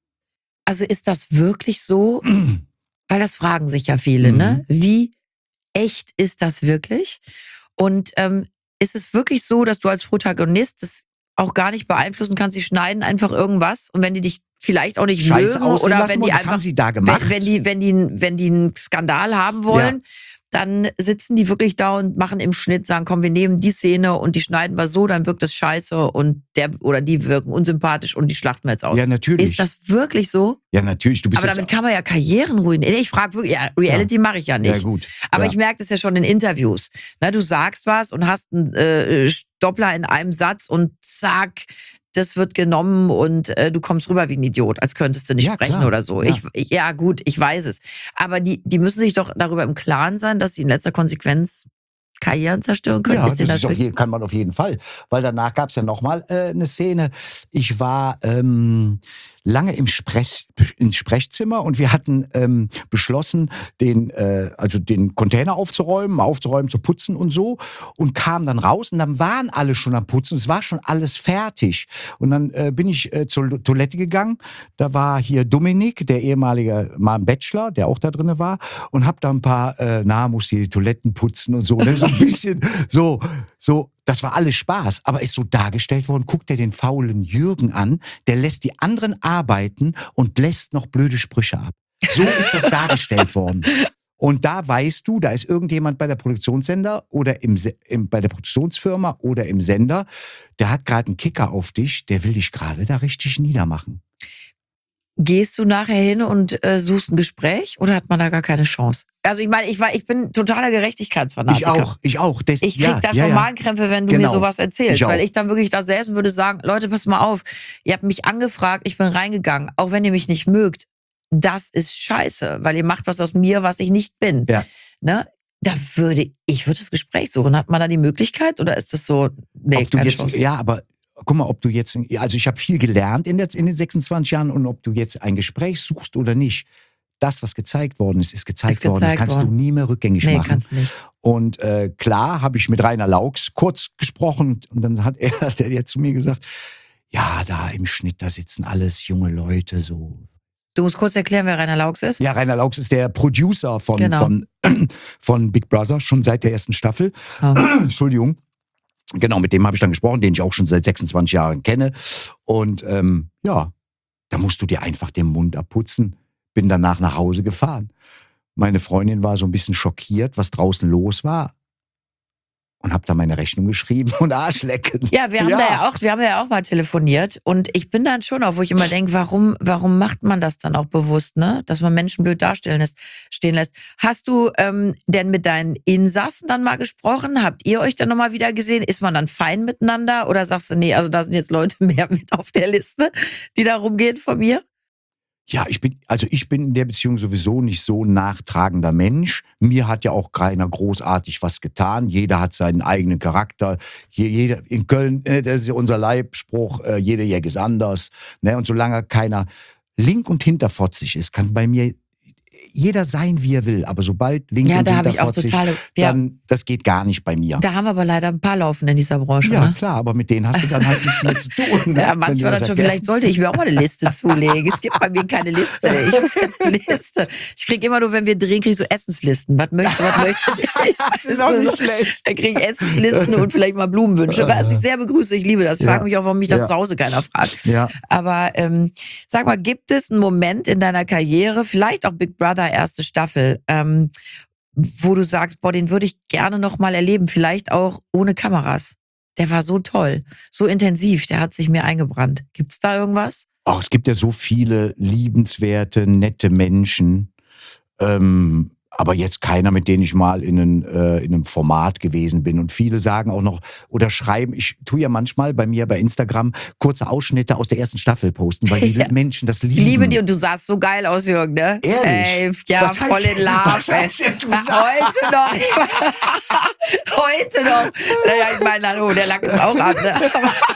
Also ist das wirklich so? Weil das fragen sich ja viele, Mhm. ne? Wie echt ist das wirklich? Und ähm, ist es wirklich so, dass du als Protagonist das auch gar nicht beeinflussen kannst? Die schneiden einfach irgendwas und wenn die dich vielleicht auch nicht Scheiße mögen aussehen oder lassen wenn wollen, die das einfach, haben sie da gemacht. wenn, wenn die, wenn die, wenn die einen Skandal haben wollen, dann sitzen die wirklich da und machen im Schnitt, sagen, komm, wir nehmen die Szene und die schneiden wir so, dann wirkt das scheiße und der oder die wirken unsympathisch und die schlachten wir jetzt aus. Ja, natürlich. Ist das wirklich so? ja, natürlich. Du bist Aber jetzt damit kann man ja Karrieren ruinieren. Ich frage wirklich, ja, Reality mache ich ja nicht. Ja, gut. Aber Ja. ich merke das ja schon in Interviews. Na, du sagst was und hast einen äh, Doppler in einem Satz und zack, das wird genommen und äh, du kommst rüber wie ein Idiot, als könntest du nicht Ja, sprechen klar. oder so. Ja. Ich, ich, ja, gut, ich weiß es. Aber die, die müssen sich doch darüber im Klaren sein, dass sie in letzter Konsequenz Karrieren zerstören können. Ja, Ist denen das das ist auf wirklich- jeden, kann man auf jeden Fall. Weil danach gab es ja nochmal äh, eine Szene. Ich war ähm, lange im, Sprech, im Sprechzimmer und wir hatten ähm, beschlossen, den, äh, also den Container aufzuräumen, aufzuräumen, zu putzen und so. Und kamen dann raus und dann waren alle schon am Putzen. Es war schon alles fertig. Und dann äh, bin ich äh, zur Toilette gegangen. Da war hier Dominik, der ehemalige mal ein Bachelor, der auch da drin war. Und hab da ein paar, äh, na, muss die Toiletten putzen und so. Ne? So ein bisschen, so, so. Das war alles Spaß, aber ist so dargestellt worden, guckt er den faulen Jürgen an, der lässt die anderen arbeiten und lässt noch blöde Sprüche ab. So ist das dargestellt worden. Und da weißt du, da ist irgendjemand bei der Produktionssender oder im, Se- im, bei der Produktionsfirma oder im Sender, der hat gerade einen Kicker auf dich, der will dich gerade da richtig niedermachen. Gehst du nachher hin und äh, suchst ein Gespräch oder hat man da gar keine Chance? Also ich meine, ich war, ich bin totaler Gerechtigkeitsfanatiker. Ich auch, ich auch. Das, Ich krieg ja, da ja, schon ja. Magenkrämpfe, wenn du Genau. mir sowas erzählst. Ich auch. Weil ich dann wirklich da säßen und würde sagen, Leute, pass mal auf, ihr habt mich angefragt, ich bin reingegangen, auch wenn ihr mich nicht mögt. Das ist scheiße, weil ihr macht was aus mir, was ich nicht bin. Ja. Ne? Da würde, ich würde das Gespräch suchen. Hat man da die Möglichkeit oder ist das so, nee, Ob du keine jetzt, Chance? ja, aber guck mal, ob du jetzt, also ich habe viel gelernt in, der, in den sechsundzwanzig Jahren und ob du jetzt ein Gespräch suchst oder nicht, das, was gezeigt worden ist, ist gezeigt, Ist worden. Das gezeigt kannst worden. du nie mehr rückgängig Nee, machen. kannst du nicht. Und äh, klar habe ich mit Rainer Laux kurz gesprochen und dann hat er, hat er zu mir gesagt, ja, da im Schnitt, da sitzen alles junge Leute, so Du musst kurz erklären, wer Rainer Laux ist. Ja, Rainer Laux ist der Producer von, Genau. von, von Big Brother, schon seit der ersten Staffel. Oh. Entschuldigung. Genau, mit dem habe ich dann gesprochen, den ich auch schon seit sechsundzwanzig Jahren kenne. Und ähm, ja, da musst du dir einfach den Mund abputzen. Bin danach nach Hause gefahren. Meine Freundin war so ein bisschen schockiert, was draußen los war. Und habe da meine Rechnung geschrieben und Arschlecken. Ja, wir haben Ja. da ja auch, wir haben ja auch mal telefoniert und ich bin dann schon auch, wo ich immer denke, warum, warum macht man das dann auch bewusst, ne? Dass man Menschen blöd darstellen lässt, stehen lässt. Hast du ähm, denn mit deinen Insassen dann mal gesprochen? Habt ihr euch dann nochmal wieder gesehen? Ist man dann fein miteinander oder sagst du, nee, also da sind jetzt Leute mehr mit auf der Liste, die da rumgehen von mir? Ja, ich bin, also ich bin in der Beziehung sowieso nicht so ein nachtragender Mensch. Mir hat ja auch keiner großartig was getan. Jeder hat seinen eigenen Charakter. Hier, jeder, in Köln, äh, das ist ja unser Leibspruch, äh, jeder Jäger ist anders. Ne? Und solange keiner link- und hinterfotzig ist, kann bei mir jeder sein, wie er will. Aber sobald link- Ja, und da habe ich auch hinterfotzig, totale, ja, dann, das geht gar nicht bei mir. da haben wir aber leider ein paar laufen in dieser Branche, Ja, ne? klar, aber mit denen hast du dann halt nichts mehr zu tun. Ne? Ja, Wenn manchmal du dann das schon, erkennst. vielleicht sollte ich mir auch mal eine Liste zulegen. Es gibt bei mir keine Liste. Ich muss jetzt eine Liste. Ich kriege immer nur, wenn wir drehen, kriege ich so Essenslisten. Was möchte, was möchte ich? Das ist auch nicht schlecht. Dann kriege ich Essenslisten und vielleicht mal Blumenwünsche, was ich sehr begrüße. Ich liebe das. Ich Ja. frage mich auch, warum mich das Ja. zu Hause keiner fragt. Ja. Aber ähm, sag mal, gibt es einen Moment in deiner Karriere, vielleicht auch Big Brother erste Staffel, ähm, wo du sagst, boah, den würde ich gerne noch mal erleben, vielleicht auch ohne Kameras. Der war so toll, so intensiv, der hat sich mir eingebrannt. Gibt's da irgendwas? Ach, es gibt ja so viele liebenswerte, nette Menschen. Ähm, aber jetzt keiner, mit denen ich mal in, einen, äh, in einem Format gewesen bin. Und viele sagen auch noch oder schreiben, ich tue ja manchmal bei mir bei Instagram kurze Ausschnitte aus der ersten Staffel posten, weil die Ja. Menschen das Ich lieben. liebe die und du sahst so geil aus, Jürgen, ne? Ehrlich? Ey, ja, Was heißt- voll in Love. was ey. heißt denn, du Na, sagst- heute noch. Heute noch. Naja, ich meine, hallo, der Lack ist auch ab, ne?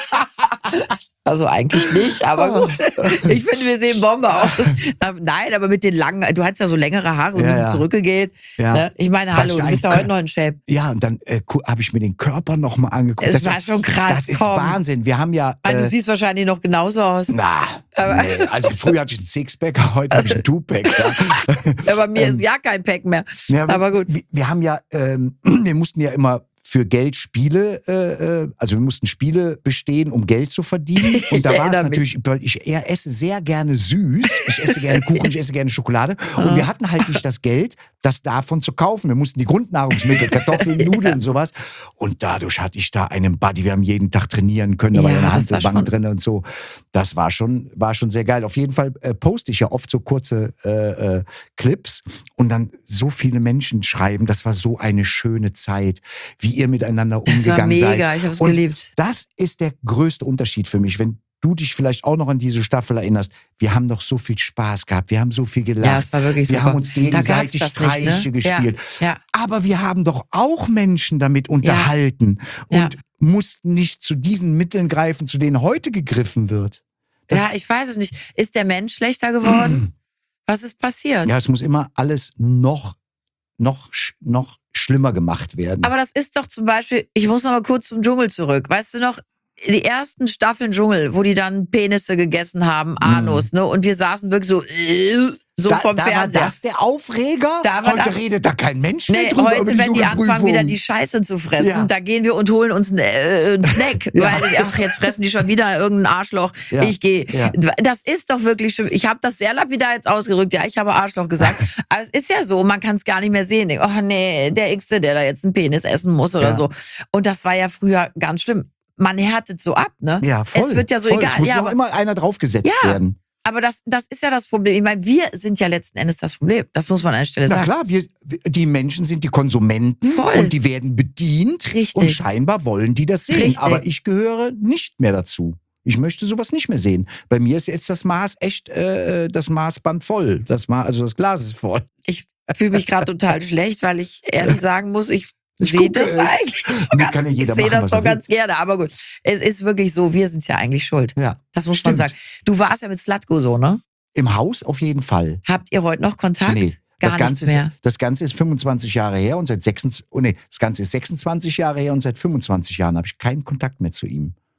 Also eigentlich nicht, aber gut. Ich finde, wir sehen Bombe aus. Na, nein, aber mit den langen, du hast ja so längere Haare, so ein Ja, bisschen ja. zurückgegelt. Ja. Ne? Ich meine, Was hallo, für du ein bist ja Kö- heute noch in Shape. Ja, und dann äh, habe ich mir den Körper nochmal angeguckt. Es war schon krass, Das ist komm. Wahnsinn. Wir haben ja... Ah, du Äh, siehst wahrscheinlich noch genauso aus. na, nee. Also früher hatte ich ein Sixpack, heute habe ich ein Two-Pack. Ja. Ja, bei mir ist ja kein Pack mehr. Ja, Aber gut. Wir, wir haben ja, ähm, wir mussten ja immer für Geld Spiele, äh, äh, also wir mussten Spiele bestehen, um Geld zu verdienen. Und da Ich war es erinnere natürlich, weil ich eher esse sehr gerne süß, ich esse gerne Kuchen, ich esse gerne Schokolade. Und wir hatten halt nicht das Geld, das davon zu kaufen. Wir mussten die Grundnahrungsmittel, Kartoffeln, Nudeln und sowas. Und dadurch hatte ich da einen Buddy. Wir haben jeden Tag trainieren können, da war Ja, ja eine das war Hantelbank schon- drin und so. Das war schon, war schon sehr geil. Auf jeden Fall äh, poste ich ja oft so kurze äh, äh, Clips und dann so viele Menschen schreiben, das war so eine schöne Zeit, wie ihr miteinander Das war umgegangen mega, seid. ich hab's Und geliebt. das ist der größte Unterschied für mich, wenn du dich vielleicht auch noch an diese Staffel erinnerst. Wir haben doch so viel Spaß gehabt, wir haben so viel gelacht. Ja, es war wirklich wir super. haben uns Da gab's gegenseitig das nicht, ne? Streiche gespielt. Ja, ja. Aber wir haben doch auch Menschen damit unterhalten und Ja. mussten nicht zu diesen Mitteln greifen, zu denen heute gegriffen wird. Das- Ja, ich weiß es nicht. Ist der Mensch schlechter geworden? Was ist passiert? Ja, es muss immer alles noch, noch, sch- noch schlimmer gemacht werden. Aber das ist doch zum Beispiel, ich muss noch mal kurz zum Dschungel zurück. Weißt du noch, die ersten Staffeln Dschungel, wo die dann Penisse gegessen haben, Anus, ne? Und wir saßen wirklich so, äh, so da, vom da Fernseher. war das der Aufreger? Da war Heute das- redet da kein Mensch mehr Nee, drüber heute, über die wenn die anfangen, Dschungelprüfung. wieder die Scheiße zu fressen, Ja. da gehen wir und holen uns einen, äh, einen Snack. Ja. Weil, ach, jetzt fressen die schon wieder irgendein Arschloch. Ja. Ich gehe. Ja. Das ist doch wirklich schlimm. Ich habe das sehr lapidar jetzt ausgedrückt. Ja, ich habe Arschloch gesagt. Aber es ist ja so, man kann es gar nicht mehr sehen. Denkt, oh nee, der X-te, der da jetzt einen Penis essen muss oder Ja. so. Und das war ja früher ganz schlimm. Man härtet so ab, ne? Ja, voll. Es wird ja so voll. egal. Es muss Ja, noch aber- immer einer draufgesetzt Ja. werden. Aber das, das ist ja das Problem. Ich meine, wir sind ja letzten Endes das Problem. Das muss man an der Stelle Na sagen. klar, wir, die Menschen sind die Konsumenten Voll. und die werden bedient. Richtig. Und scheinbar wollen die das sehen. Richtig. Aber ich gehöre nicht mehr dazu. Ich möchte sowas nicht mehr sehen. Bei mir ist jetzt das Maß echt, äh, das Maßband voll. Das Ma also das Glas ist voll. Ich fühle mich gerade total schlecht, weil ich ehrlich sagen muss, ich, Ich sehe gucke das es. eigentlich. Mir kann ja jeder ich sehe machen, das was doch er will. ganz gerne, aber gut. Es ist wirklich so, wir sind ja eigentlich schuld. Ja, Das muss stimmt. man sagen. Du warst ja mit Slatko so, ne? Im Haus auf jeden Fall. Habt ihr heute noch Kontakt? Nee. Gar Das Ganze, nichts mehr. ist, das Ganze ist fünfundzwanzig Jahre her und seit sechsundzwanzig, oh nee, das Ganze ist sechsundzwanzig Jahre her und seit fünfundzwanzig Jahren habe ich keinen Kontakt mehr zu ihm.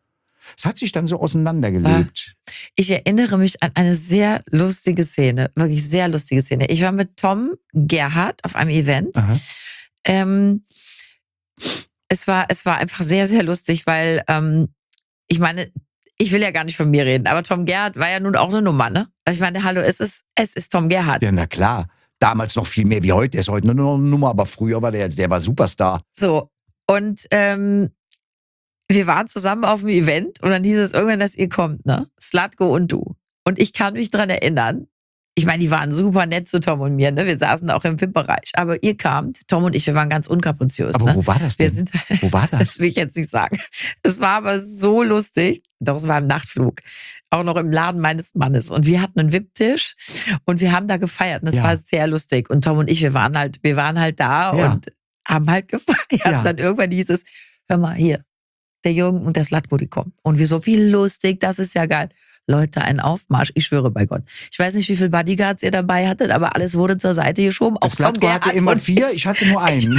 Es hat sich dann so auseinandergelebt. Ich erinnere mich an eine sehr lustige Szene, wirklich sehr lustige Szene. Ich war mit Tom Gerhardt auf einem Event. Ähm, es war, es war einfach sehr, sehr lustig, weil ähm, ich meine, ich will ja gar nicht von mir reden, aber Tom Gerhardt war ja nun auch eine Nummer, ne? Aber ich meine, hallo, es ist, es ist Tom Gerhardt. Ja, na klar. Damals noch viel mehr wie heute. Er ist heute nur eine Nummer, aber früher war der, der war Superstar. So, und ähm, wir waren zusammen auf dem Event und dann hieß es irgendwann, dass ihr kommt, ne? Slatko und du. Und ich kann mich dran erinnern, ich meine, die waren super nett zu Tom und mir, ne? Wir saßen auch im V I P-Bereich. Aber ihr kamt, Tom und ich, wir waren ganz unkapriziös. Aber ne? wo war das denn? Wir sind, wo war das? Das will ich jetzt nicht sagen. Es war aber so lustig. Doch, es war im Nachtflug. Auch noch im Laden meines Mannes. Und wir hatten einen V I P-Tisch und wir haben da gefeiert. Und es Ja. war sehr lustig. Und Tom und ich, wir waren halt, wir waren halt da Ja. und haben halt gefeiert. Ja. Und dann irgendwann hieß es, hör mal, hier, der Jürgen und der Slatko, die kommen. Und wir so, wie lustig, das ist ja geil. Leute, ein Aufmarsch, ich schwöre bei Gott. Ich weiß nicht, wie viele Bodyguards ihr dabei hattet, aber alles wurde zur Seite geschoben. Auch Tom Slatko hatte Gerhardt immer und vier, ich hatte nur einen.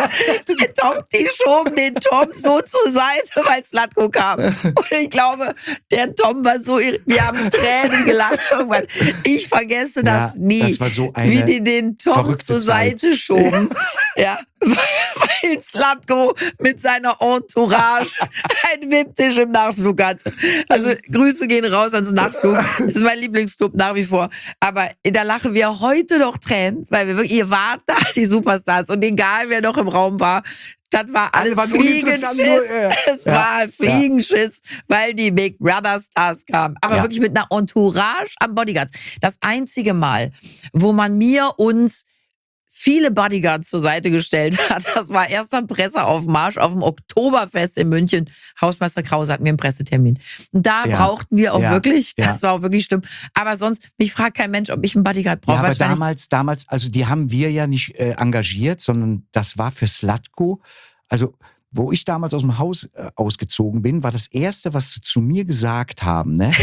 der Tom, die schoben den Tom so zur Seite, weil Slatko kam. Und ich glaube, der Tom war so, irri- wir haben Tränen gelacht irgendwann. Ich vergesse das Ja, nie, das war so eine wie die den Tom verrückte zur Zeit. Seite schoben. Ja, weil, weil Slatko mit seiner Entourage einen V I P-Tisch im Nachtflug hatte. Also Grüße gehen raus ans Nachtflug. Das ist mein Lieblingsclub nach wie vor. Aber da lachen wir heute noch Tränen, weil wir wirklich, ihr wart da, die Superstars. Und egal, wer noch im Raum war, das war alles waren uninteressant, Fliegenschiss. nur, äh, Es ja, war Fliegenschiss, weil die Big Brother Stars kamen. Aber Ja. wirklich mit einer Entourage am Bodyguards. Das einzige Mal, wo man mir uns viele Bodyguards zur Seite gestellt hat. Das war erster Presseaufmarsch auf dem Oktoberfest in München. Hausmeister Krause hat mir einen Pressetermin. Und da Ja. brauchten wir auch Ja. wirklich, Ja. das war auch wirklich schlimm. Aber sonst, mich fragt kein Mensch, ob ich einen Bodyguard brauche. Ja, aber Wahrscheinlich- damals, damals, also die haben wir ja nicht äh, engagiert, sondern das war für Slatko. Also, wo ich damals aus dem Haus äh, ausgezogen bin, war das Erste, was sie zu mir gesagt haben, ne?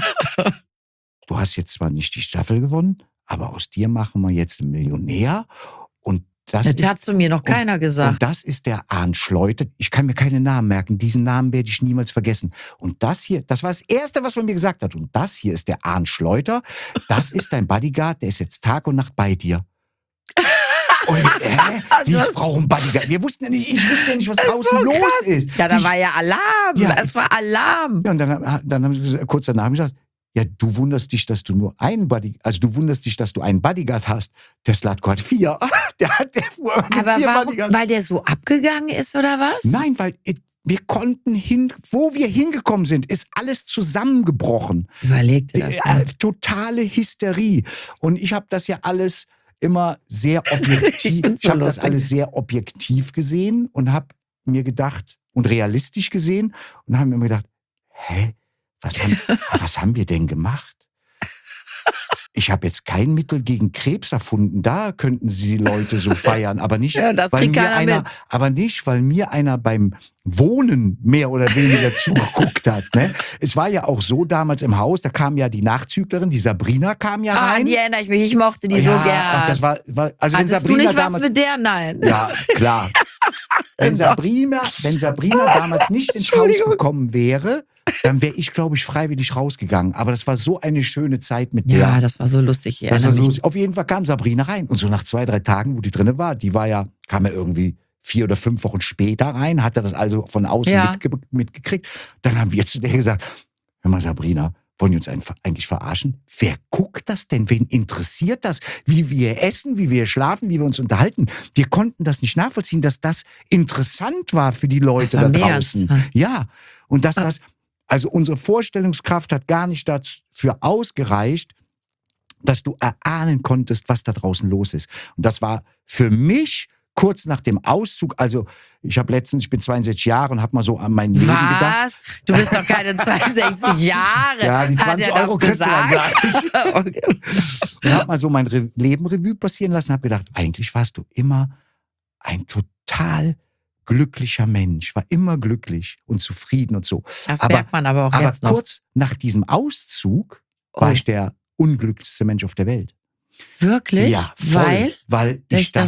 Du hast jetzt zwar nicht die Staffel gewonnen, aber aus dir machen wir jetzt einen Millionär. Und das Das ist, hat zu mir noch keiner gesagt. und das ist der Arndt Schleute. Ich kann mir keine Namen merken. Diesen Namen werde ich niemals vergessen. Und das hier, das war das Erste, was man mir gesagt hat. Und das hier ist der Arndt Schleuter. Das ist dein Bodyguard. Der ist jetzt Tag und Nacht bei dir. Und, äh, wie, ich brauche einen Bodyguard. Wir wussten ja nicht, ich wusste ja nicht, was draußen so los krass. ist. Ja, da Wie- war ja Alarm. Ja, es war Alarm. ja, und dann, dann haben sie gesagt, kurz danach haben sie gesagt, ja, du wunderst dich, dass du nur einen Body, also du wunderst dich, dass du einen Bodyguard hast. Der Slatko hat vier. Der hat der fuhr mit Aber vier warum? Bodyguards. Weil der so abgegangen ist, oder was? Nein, weil äh, wir konnten hin, wo wir hingekommen sind, ist alles zusammengebrochen. Überleg dir das. Äh, Ne? totale Hysterie. Und ich habe das ja alles immer sehr Ich objektiv, find's ich habe so das lustig. alles sehr objektiv gesehen und habe mir gedacht und realistisch gesehen und habe mir gedacht, hä, was haben, was haben wir denn gemacht? Ich habe jetzt kein Mittel gegen Krebs erfunden. Da könnten sie die Leute so feiern, aber nicht, Ja, das weil kriegt mir keiner einer, mit. aber nicht, weil mir einer beim Wohnen mehr oder weniger zugeguckt hat. Ne? Es war ja auch so damals im Haus, da kam ja die Nachzüglerin, die Sabrina kam ja Ah, rein. an die erinnere ich mich. Ich mochte die ja, so gern. ach, das war, war also wenn Hattest du Sabrina nicht was damals, mit der? Nein. ja klar, wenn Sabrina, wenn Sabrina damals nicht ins Haus Entschuldigung. gekommen wäre, dann wäre ich, glaube ich, freiwillig rausgegangen. Aber das war so eine schöne Zeit mit der. Ja, das war so lustig. Ich Das war erinnere so mich. lustig. Auf jeden Fall kam Sabrina rein. Und so nach zwei, drei Tagen, wo die drinne war, die war ja, kam ja irgendwie vier oder fünf Wochen später rein, hatte das also von außen Ja. mitge mitgekriegt. Dann haben wir zu der gesagt, hör mal Sabrina, wollen die uns einfach eigentlich verarschen? Wer guckt das denn? Wen interessiert das? Wie wir essen, wie wir schlafen, wie wir uns unterhalten? Wir konnten das nicht nachvollziehen, dass das interessant war für die Leute war da mega draußen. interessant. Ja, und dass das, also unsere Vorstellungskraft hat gar nicht dafür ausgereicht, dass du erahnen konntest, was da draußen los ist. Und das war für mich kurz nach dem Auszug, also ich habe letztens, ich bin zweiundsechzig Jahre und habe mal so an mein Leben gedacht. Was? Du bist doch keine zweiundsechzig Jahre. Ja, die Hat zwanzig er das Euro kriegst du dann gesagt? Okay. Und habe mal so mein Re Leben Revue passieren lassen und habe gedacht, eigentlich warst du immer ein total glücklicher Mensch, war immer glücklich und zufrieden und so. Das aber, merkt man aber auch aber jetzt noch. kurz nach diesem Auszug war Oh. ich der unglücklichste Mensch auf der Welt. Wirklich? Ja, voll, Weil? weil Durch ich das, das-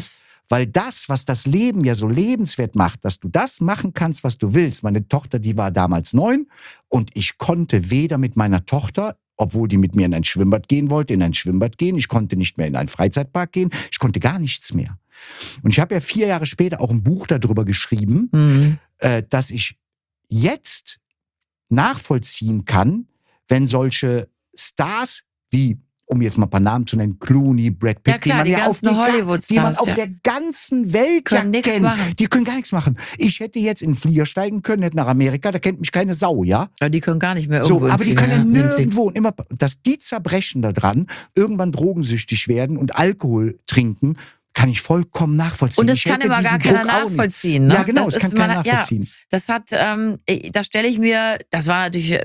Weil das, was das Leben ja so lebenswert macht, dass du das machen kannst, was du willst. Meine Tochter, die war damals neun und ich konnte weder mit meiner Tochter, obwohl die mit mir in ein Schwimmbad gehen wollte, in ein Schwimmbad gehen. Ich konnte nicht mehr in einen Freizeitpark gehen. Ich konnte gar nichts mehr. Und ich habe ja vier Jahre später auch ein Buch darüber geschrieben, mhm. äh, dass ich jetzt nachvollziehen kann, wenn solche Stars wie, um jetzt mal ein paar Namen zu nennen, Clooney, Brad Pitt, ja, klar, die man die ja auf, die, Hollywood-Stars, die man auf ja. der ganzen Welt ja Können nix kennt. machen. Die können gar nichts machen. Ich hätte jetzt in den Flieger steigen können, hätte nach Amerika, da kennt mich keine Sau, ja? Ja, die können gar nicht mehr irgendwo So, aber die fliegen, können ja. nirgendwo und immer, dass die zerbrechen da dran, irgendwann drogensüchtig werden und Alkohol trinken, kann ich vollkommen nachvollziehen. Und das ich kann hätte immer gar diesen keiner Druck auch nachvollziehen. nicht. Ne? Ja, genau, das das kann ist keiner man, nachvollziehen. Ja, das hat, ähm, das stelle ich mir, das war natürlich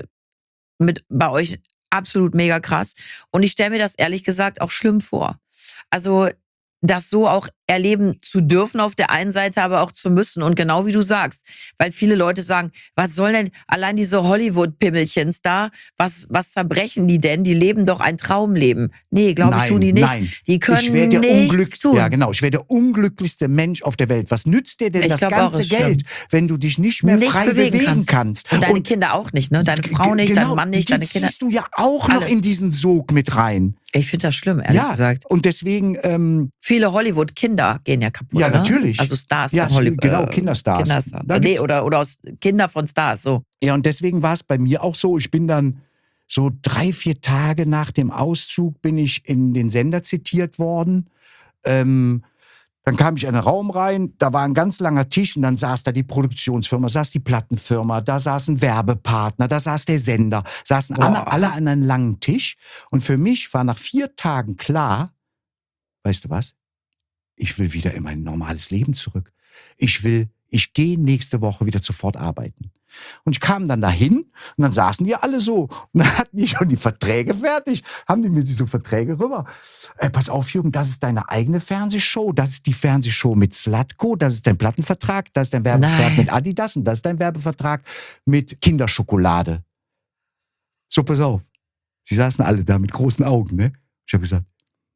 mit bei euch absolut mega krass. Und ich stelle mir das ehrlich gesagt auch schlimm vor. Also das so auch erleben zu dürfen auf der einen Seite, aber auch zu müssen. Und genau wie du sagst, weil viele Leute sagen, was sollen denn allein diese Hollywood-Pimmelchens da, was, was zerbrechen die denn? Die leben doch ein Traumleben. Nee, glaube ich, tun die nicht. Nein, die können ich wäre der nichts Unglück, tun. Ja, genau. Ich wäre der unglücklichste Mensch auf der Welt. Was nützt dir denn Ich das glaub auch, ganze ist Geld, schlimm. wenn du dich nicht mehr Nicht frei bewegen bewegen, kannst. kannst? Und deine Kinder auch nicht, ne? Deine Frau nicht, genau, dein Mann nicht, die deine Kinder. ziehst du ja auch noch Alle. in diesen Sog mit rein. Ich finde das schlimm, ehrlich Ja, gesagt. und deswegen, ähm, Viele Hollywood-Kinder gehen ja kaputt. Ja, ne? natürlich. Also Stars Ja, von Hollywood. genau, äh, Kinderstars. Kinderstars. Da Nee, gibt's- oder, oder aus Kinder von Stars, so. ja, und deswegen war es bei mir auch so, ich bin dann so drei, vier Tage nach dem Auszug bin ich in den Sender zitiert worden. Ähm, dann kam ich in einen Raum rein, da war ein ganz langer Tisch und dann saß da die Produktionsfirma, saß die Plattenfirma, da saß ein Werbepartner, da saß der Sender, saßen alle, Boah. alle an einem langen Tisch. Und für mich war nach vier Tagen klar, weißt du was? Ich will wieder in mein normales Leben zurück. Ich will, ich gehe nächste Woche wieder sofort arbeiten. Und ich kam dann dahin und dann saßen die alle so. Und dann hatten die schon die Verträge fertig. Haben die mir diese Verträge rüber. Äh, pass auf, Jürgen, das ist deine eigene Fernsehshow. Das ist die Fernsehshow mit Slatko. Das ist dein Plattenvertrag. Das ist dein Werbevertrag Nein. mit Adidas. Und das ist dein Werbevertrag mit Kinderschokolade. So, pass auf. Sie saßen alle da mit großen Augen, ne? Ich habe gesagt,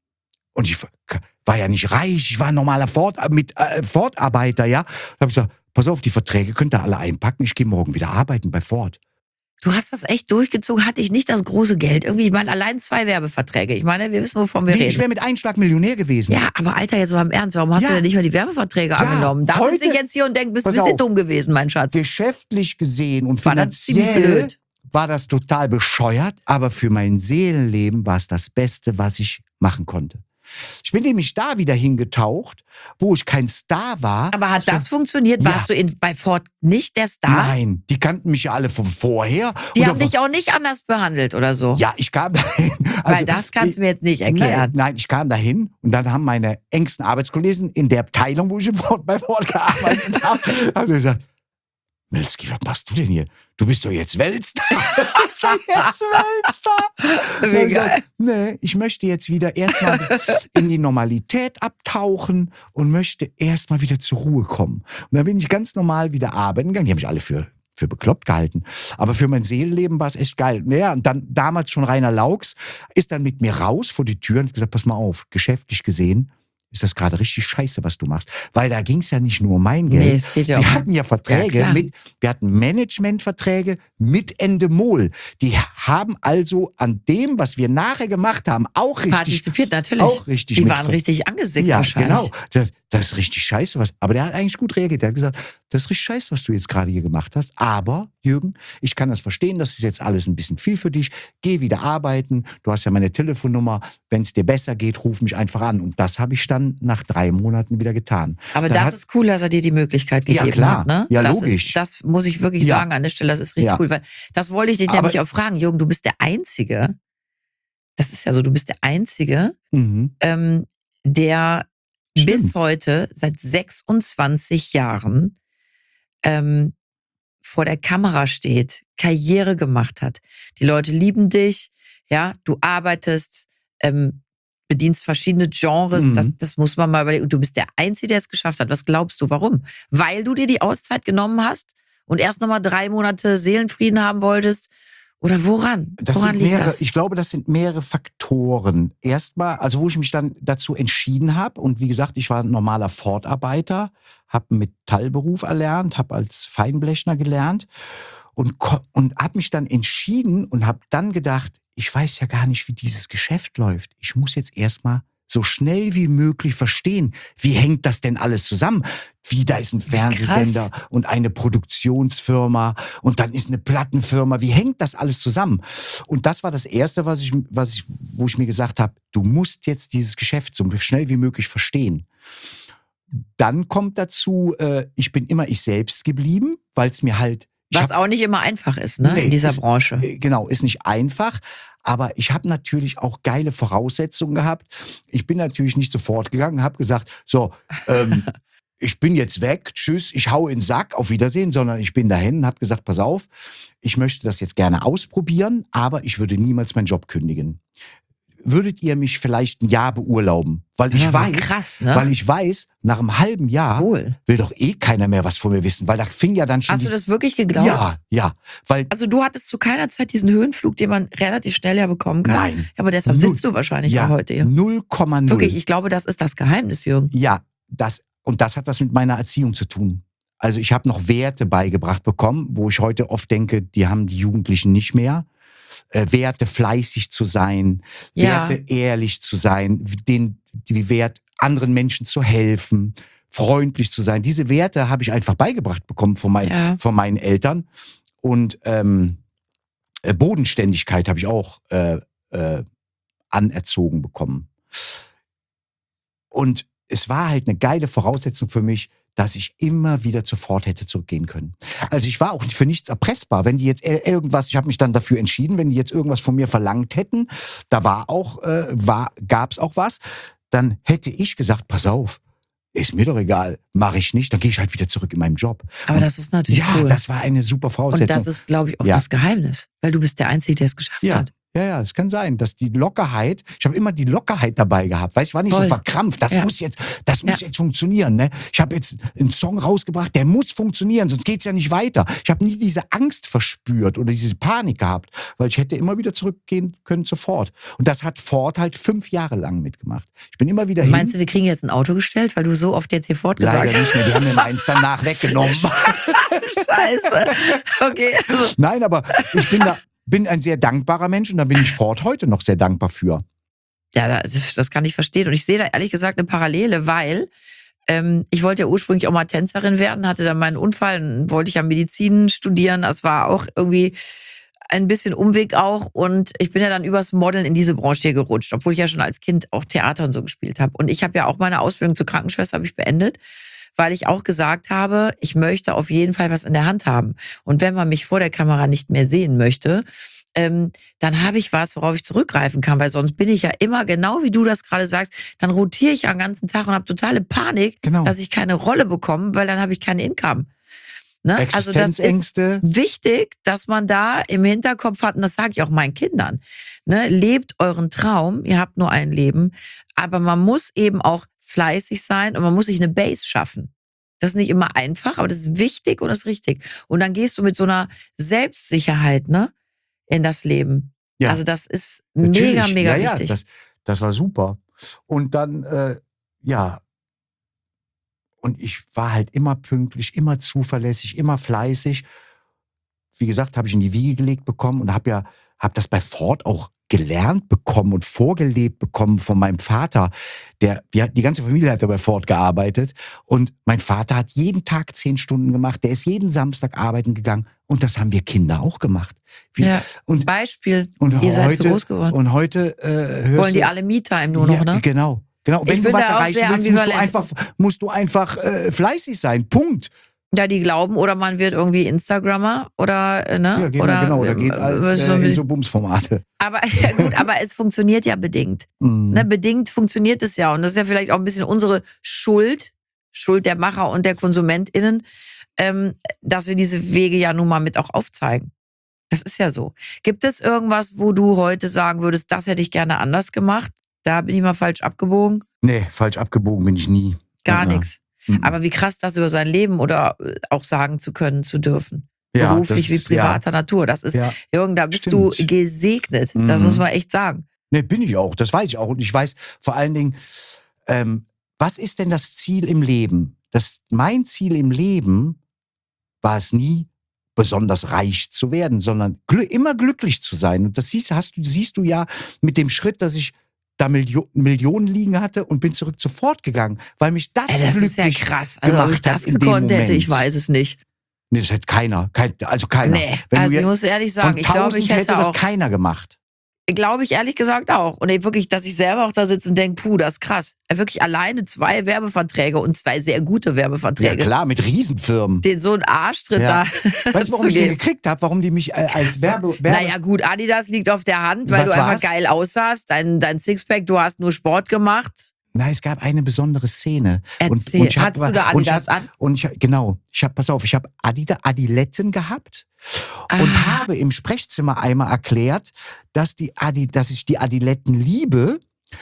und ich war ja nicht reich, ich war ein normaler Fort, mit, äh, Fortarbeiter, ja. Ich habe gesagt, pass auf, die Verträge könnt ihr alle einpacken, ich gehe morgen wieder arbeiten bei Ford. Du hast das echt durchgezogen, hatte ich nicht das große Geld. Irgendwie, ich meine, allein zwei Werbeverträge. Ich meine, wir wissen, wovon wir Wie, reden. ich wäre mit Einschlag Millionär gewesen. Ja, aber Alter, jetzt mal im Ernst, warum hast Ja. du denn nicht mal die Werbeverträge Ja, angenommen? Da heute- sitze ich jetzt hier und denke, bist ein Pass bisschen auf. dumm gewesen, mein Schatz. Geschäftlich gesehen und War das ziemlich finanziell blöd. war das total bescheuert, aber für mein Seelenleben war es das Beste, was ich machen konnte. Ich bin nämlich da wieder hingetaucht, wo ich kein Star war. Aber hat das funktioniert? Ja. Warst du in, bei Ford nicht der Star? Nein, die kannten mich ja alle von vorher. Die Oder haben dich auch nicht anders behandelt oder so? Ja, ich kam dahin. Also, Weil das kannst ich, du mir jetzt nicht erklären. Nein, nein, ich kam dahin und dann haben meine engsten Arbeitskollegen in der Abteilung, wo ich im Ford, bei Ford gearbeitet habe, haben gesagt, Milski, was machst du denn hier? Du bist doch jetzt Weltstar. Ich sag, jetzt Weltstar. Wie Und ich geil. sag, nee, ich möchte jetzt wieder erstmal in die Normalität abtauchen und möchte erstmal wieder zur Ruhe kommen. Und dann bin ich ganz normal wieder arbeiten gegangen. Die haben mich alle für, für bekloppt gehalten. Aber für mein Seelenleben war es echt geil. Naja, und dann damals schon Rainer Laux ist dann mit mir raus vor die Tür und hat gesagt, pass mal auf, geschäftlich gesehen ist das gerade richtig scheiße, was du machst. Weil da ging es ja nicht nur um mein Geld. Nee, es geht ja wir um- hatten ja Verträge Ja, klar. mit, wir hatten Managementverträge mit Endemol. Die haben also an dem, was wir nachher gemacht haben, auch richtig, Partizipiert natürlich. auch richtig Die mit waren ver- richtig angesickt ja, wahrscheinlich. genau. Das, das ist richtig scheiße. Was, aber der hat eigentlich gut reagiert. Der hat gesagt, das ist richtig scheiße, was du jetzt gerade hier gemacht hast. Aber, Jürgen, ich kann das verstehen. Das ist jetzt alles ein bisschen viel für dich. Geh wieder arbeiten. Du hast ja meine Telefonnummer. Wenn es dir besser geht, ruf mich einfach an. Und das habe ich dann nach drei Monaten wieder getan. Aber Dann das hat, ist cool, dass er dir die Möglichkeit Ja, gegeben klar. hat. Ne? Ja, das logisch. Ist, das muss ich wirklich Ja. sagen an der Stelle. Das ist richtig Ja. cool. Weil das wollte ich dich Aber- nämlich auch fragen. Jürgen, du bist der Einzige, das ist ja so, du bist der Einzige, mhm. ähm, der Stimmt. bis heute, seit sechsundzwanzig Jahren, ähm, vor der Kamera steht, Karriere gemacht hat. Die Leute lieben dich, ja, du arbeitest, ähm, bedienst verschiedene Genres, Mhm. das, das muss man mal überlegen. Und du bist der Einzige, der es geschafft hat. Was glaubst du, warum? Weil du dir die Auszeit genommen hast und erst nochmal drei Monate Seelenfrieden haben wolltest? Oder woran? Das woran sind liegt mehrere, das? Ich glaube, das sind mehrere Faktoren. Faktoren. Erstmal, also wo ich mich dann dazu entschieden habe, und wie gesagt, ich war ein normaler Fortarbeiter, habe einen Metallberuf erlernt, habe als Feinblechner gelernt und, ko- und habe mich dann entschieden und habe dann gedacht, ich weiß ja gar nicht, wie dieses Geschäft läuft. Ich muss jetzt erstmal so schnell wie möglich verstehen, wie hängt das denn alles zusammen? Wie, da ist ein Fernsehsender Krass. und eine Produktionsfirma und dann ist eine Plattenfirma. Wie hängt das alles zusammen? Und das war das Erste, was ich, was ich, wo ich mir gesagt habe, du musst jetzt dieses Geschäft so schnell wie möglich verstehen. Dann kommt dazu, äh, ich bin immer ich selbst geblieben, weil es mir halt... ich Was hab- auch nicht immer einfach ist, ne? Nee, In dieser ist, Branche. äh, Genau, ist nicht einfach. Aber ich habe natürlich auch geile Voraussetzungen gehabt. Ich bin natürlich nicht sofort gegangen, habe gesagt, so, ähm, ich bin jetzt weg, tschüss, ich hau in den Sack, auf Wiedersehen, sondern ich bin dahin und habe gesagt, pass auf, ich möchte das jetzt gerne ausprobieren, aber ich würde niemals meinen Job kündigen. Würdet ihr mich vielleicht ein Jahr beurlauben? Weil ich Ja, aber weiß, krass, ne? weil ich weiß, nach einem halben Jahr Cool. will doch eh keiner mehr was von mir wissen, weil da fing ja dann schon Hast die, du das wirklich geglaubt? ja, ja, weil Also du hattest zu keiner Zeit diesen Höhenflug, den man relativ schnell ja bekommen kann? Nein. Ja, aber deshalb Null. sitzt du wahrscheinlich ja, auch heute hier. null Komma null. Wirklich, ich glaube, das ist das Geheimnis, Jürgen. Ja, das, und das hat was mit meiner Erziehung zu tun. Also ich habe noch Werte beigebracht bekommen, wo ich heute oft denke, die haben die Jugendlichen nicht mehr. Äh, Werte, fleißig zu sein, Ja. Werte, ehrlich zu sein, den, die Wert, anderen Menschen zu helfen, freundlich zu sein. Diese Werte habe ich einfach beigebracht bekommen von, mein, Ja. von meinen Eltern. Und ähm, äh, Bodenständigkeit habe ich auch äh, äh, anerzogen bekommen. Und es war halt eine geile Voraussetzung für mich, dass ich immer wieder zur Ford hätte zurückgehen können. Also ich war auch für nichts erpressbar. Wenn die jetzt ir- irgendwas, ich habe mich dann dafür entschieden, wenn die jetzt irgendwas von mir verlangt hätten, da war auch, äh, war, gab's auch was, dann hätte ich gesagt, pass auf, ist mir doch egal, mache ich nicht, dann gehe ich halt wieder zurück in meinen Job. Aber Und das ist natürlich ja, cool. das war eine super Und Voraussetzung. das ist, glaube ich, auch Ja. das Geheimnis. Weil du bist der Einzige, der es geschafft Ja, hat. ja, ja, es kann sein, dass die Lockerheit, ich habe immer die Lockerheit dabei gehabt, weißt, ich war nicht Voll. so verkrampft, das Ja. muss jetzt, das muss Ja. jetzt funktionieren, ne? Ich habe jetzt einen Song rausgebracht, der muss funktionieren, sonst geht's ja nicht weiter. Ich habe nie diese Angst verspürt oder diese Panik gehabt, weil ich hätte immer wieder zurückgehen können zu Ford. Und das hat Ford halt fünf Jahre lang mitgemacht. Ich bin immer wieder hin. Meinst du, wir kriegen jetzt ein Auto gestellt, weil du so oft jetzt hier fortgesagt Leider hast? nicht mehr, die haben mir meins danach weggenommen. Scheiße. Okay. Also, Nein, aber ich bin da, bin ein sehr dankbarer Mensch und da bin ich Ford heute noch sehr dankbar für. ja, das, das kann ich verstehen. Und ich sehe da ehrlich gesagt eine Parallele, weil ähm, ich wollte ja ursprünglich auch mal Tänzerin werden, hatte dann meinen Unfall, dann wollte ich ja Medizin studieren. Das war auch irgendwie ein bisschen Umweg auch. Und ich bin ja dann übers Modeln in diese Branche hier gerutscht, obwohl ich ja schon als Kind auch Theater und so gespielt habe. Und ich habe ja auch meine Ausbildung zur Krankenschwester habe ich beendet, weil ich auch gesagt habe, ich möchte auf jeden Fall was in der Hand haben. Und wenn man mich vor der Kamera nicht mehr sehen möchte, ähm, dann habe ich was, worauf ich zurückgreifen kann, weil sonst bin ich ja immer, genau wie du das gerade sagst, dann rotiere ich ja den ganzen Tag und habe totale Panik, Genau. dass ich keine Rolle bekomme, weil dann habe ich kein Income. Ne? Also das ist Existenzängste. wichtig, dass man da im Hinterkopf hat, und das sage ich auch meinen Kindern, ne? Lebt euren Traum, ihr habt nur ein Leben, aber man muss eben auch fleißig sein und man muss sich eine Base schaffen. Das ist nicht immer einfach, aber das ist wichtig und das ist richtig. Und dann gehst du mit so einer Selbstsicherheit, ne, in das Leben. Ja. Also das ist Natürlich. mega, mega ja, wichtig. Ja, das, das war super. Und dann, äh, ja, und ich war halt immer pünktlich, immer zuverlässig, immer fleißig. Wie gesagt, habe ich in die Wiege gelegt bekommen und habe ja, habe das bei Ford auch gelernt bekommen und vorgelebt bekommen von meinem Vater. Der, wir, die ganze Familie hat ja bei Ford gearbeitet und mein Vater hat jeden Tag zehn Stunden gemacht. Der ist jeden Samstag arbeiten gegangen und das haben wir Kinder auch gemacht. Wir, Ja. und, Beispiel, und ihr seid heute, so groß geworden. Und heute äh, hörst Wollen die du, alle Me-Time nur noch, ja, ne? Genau. Genau, wenn Ich du bin was da auch erreichen sehr willst, musst du ambivalent. einfach, musst du einfach äh, fleißig sein. Punkt. Ja, die glauben, oder man wird irgendwie Instagrammer oder, äh, ne? Ja, geht oder, mal, genau, oder geht äh, als so ein äh, in bisschen- so Bumsformate. Aber ja gut, aber es funktioniert ja bedingt. Mhm. Ne, bedingt funktioniert es ja. Und das ist ja vielleicht auch ein bisschen unsere Schuld, Schuld der Macher und der KonsumentInnen, ähm, dass wir diese Wege ja nun mal mit auch aufzeigen. Das ist ja so. Gibt es irgendwas, wo du heute sagen würdest, das hätte ich gerne anders gemacht? Da bin ich mal falsch abgebogen? Nee, falsch abgebogen bin ich nie. Gar Mhm. nichts. Mhm. Aber wie krass, das über sein Leben oder äh, auch sagen zu können, zu dürfen. Ja, Beruflich das wie ist- privater Natur. Das ist, Ja. Jürgen, da bist Stimmt. du gesegnet. Das Mhm. muss man echt sagen. Ne, bin ich auch, das weiß ich auch. Und ich weiß vor allen Dingen, ähm, was ist denn das Ziel im Leben? Das, mein Ziel im Leben war es nie, besonders reich zu werden, sondern gl- immer glücklich zu sein. Und das siehst, hast du, siehst du ja mit dem Schritt, dass ich da Milio- Millionen liegen hatte und bin zurück zu Ford gegangen, weil mich das, Ey, das ist ja glücklich krass. Also, ob ich gemacht hat das in dem gekonnt hätte, Moment. ich weiß es nicht. Nee, das hätte keiner. Kein, also keiner. Nee, Wenn du also ich jetzt- muss ehrlich sagen, von ich glaube, tausend ich hätte hätte das auch, keiner gemacht. glaube ich ehrlich gesagt auch. Und ey, wirklich, dass ich selber auch da sitze und denke, puh, das ist krass. Ey, wirklich alleine zwei Werbeverträge und zwei sehr gute Ja Werbeverträge. klar, mit Riesenfirmen. Den so einen Arschtritt Ja. da Weißt du, warum zu ich den geben. gekriegt habe? Warum die mich äh, als Werbe... Werbe Naja gut, Adidas liegt auf der Hand, weil Was du einfach war's? geil aussahst. Dein, dein Sixpack, du hast nur Sport gemacht. Nein, es gab eine besondere Szene. Erzähl. ich hab- Hattest du da und ich Adidas hab, an? Und ich, genau, ich habe, pass auf, ich habe Adidas Adiletten gehabt und Ah. habe im Sprechzimmer einmal erklärt, dass, die Adi, dass ich die Adiletten liebe,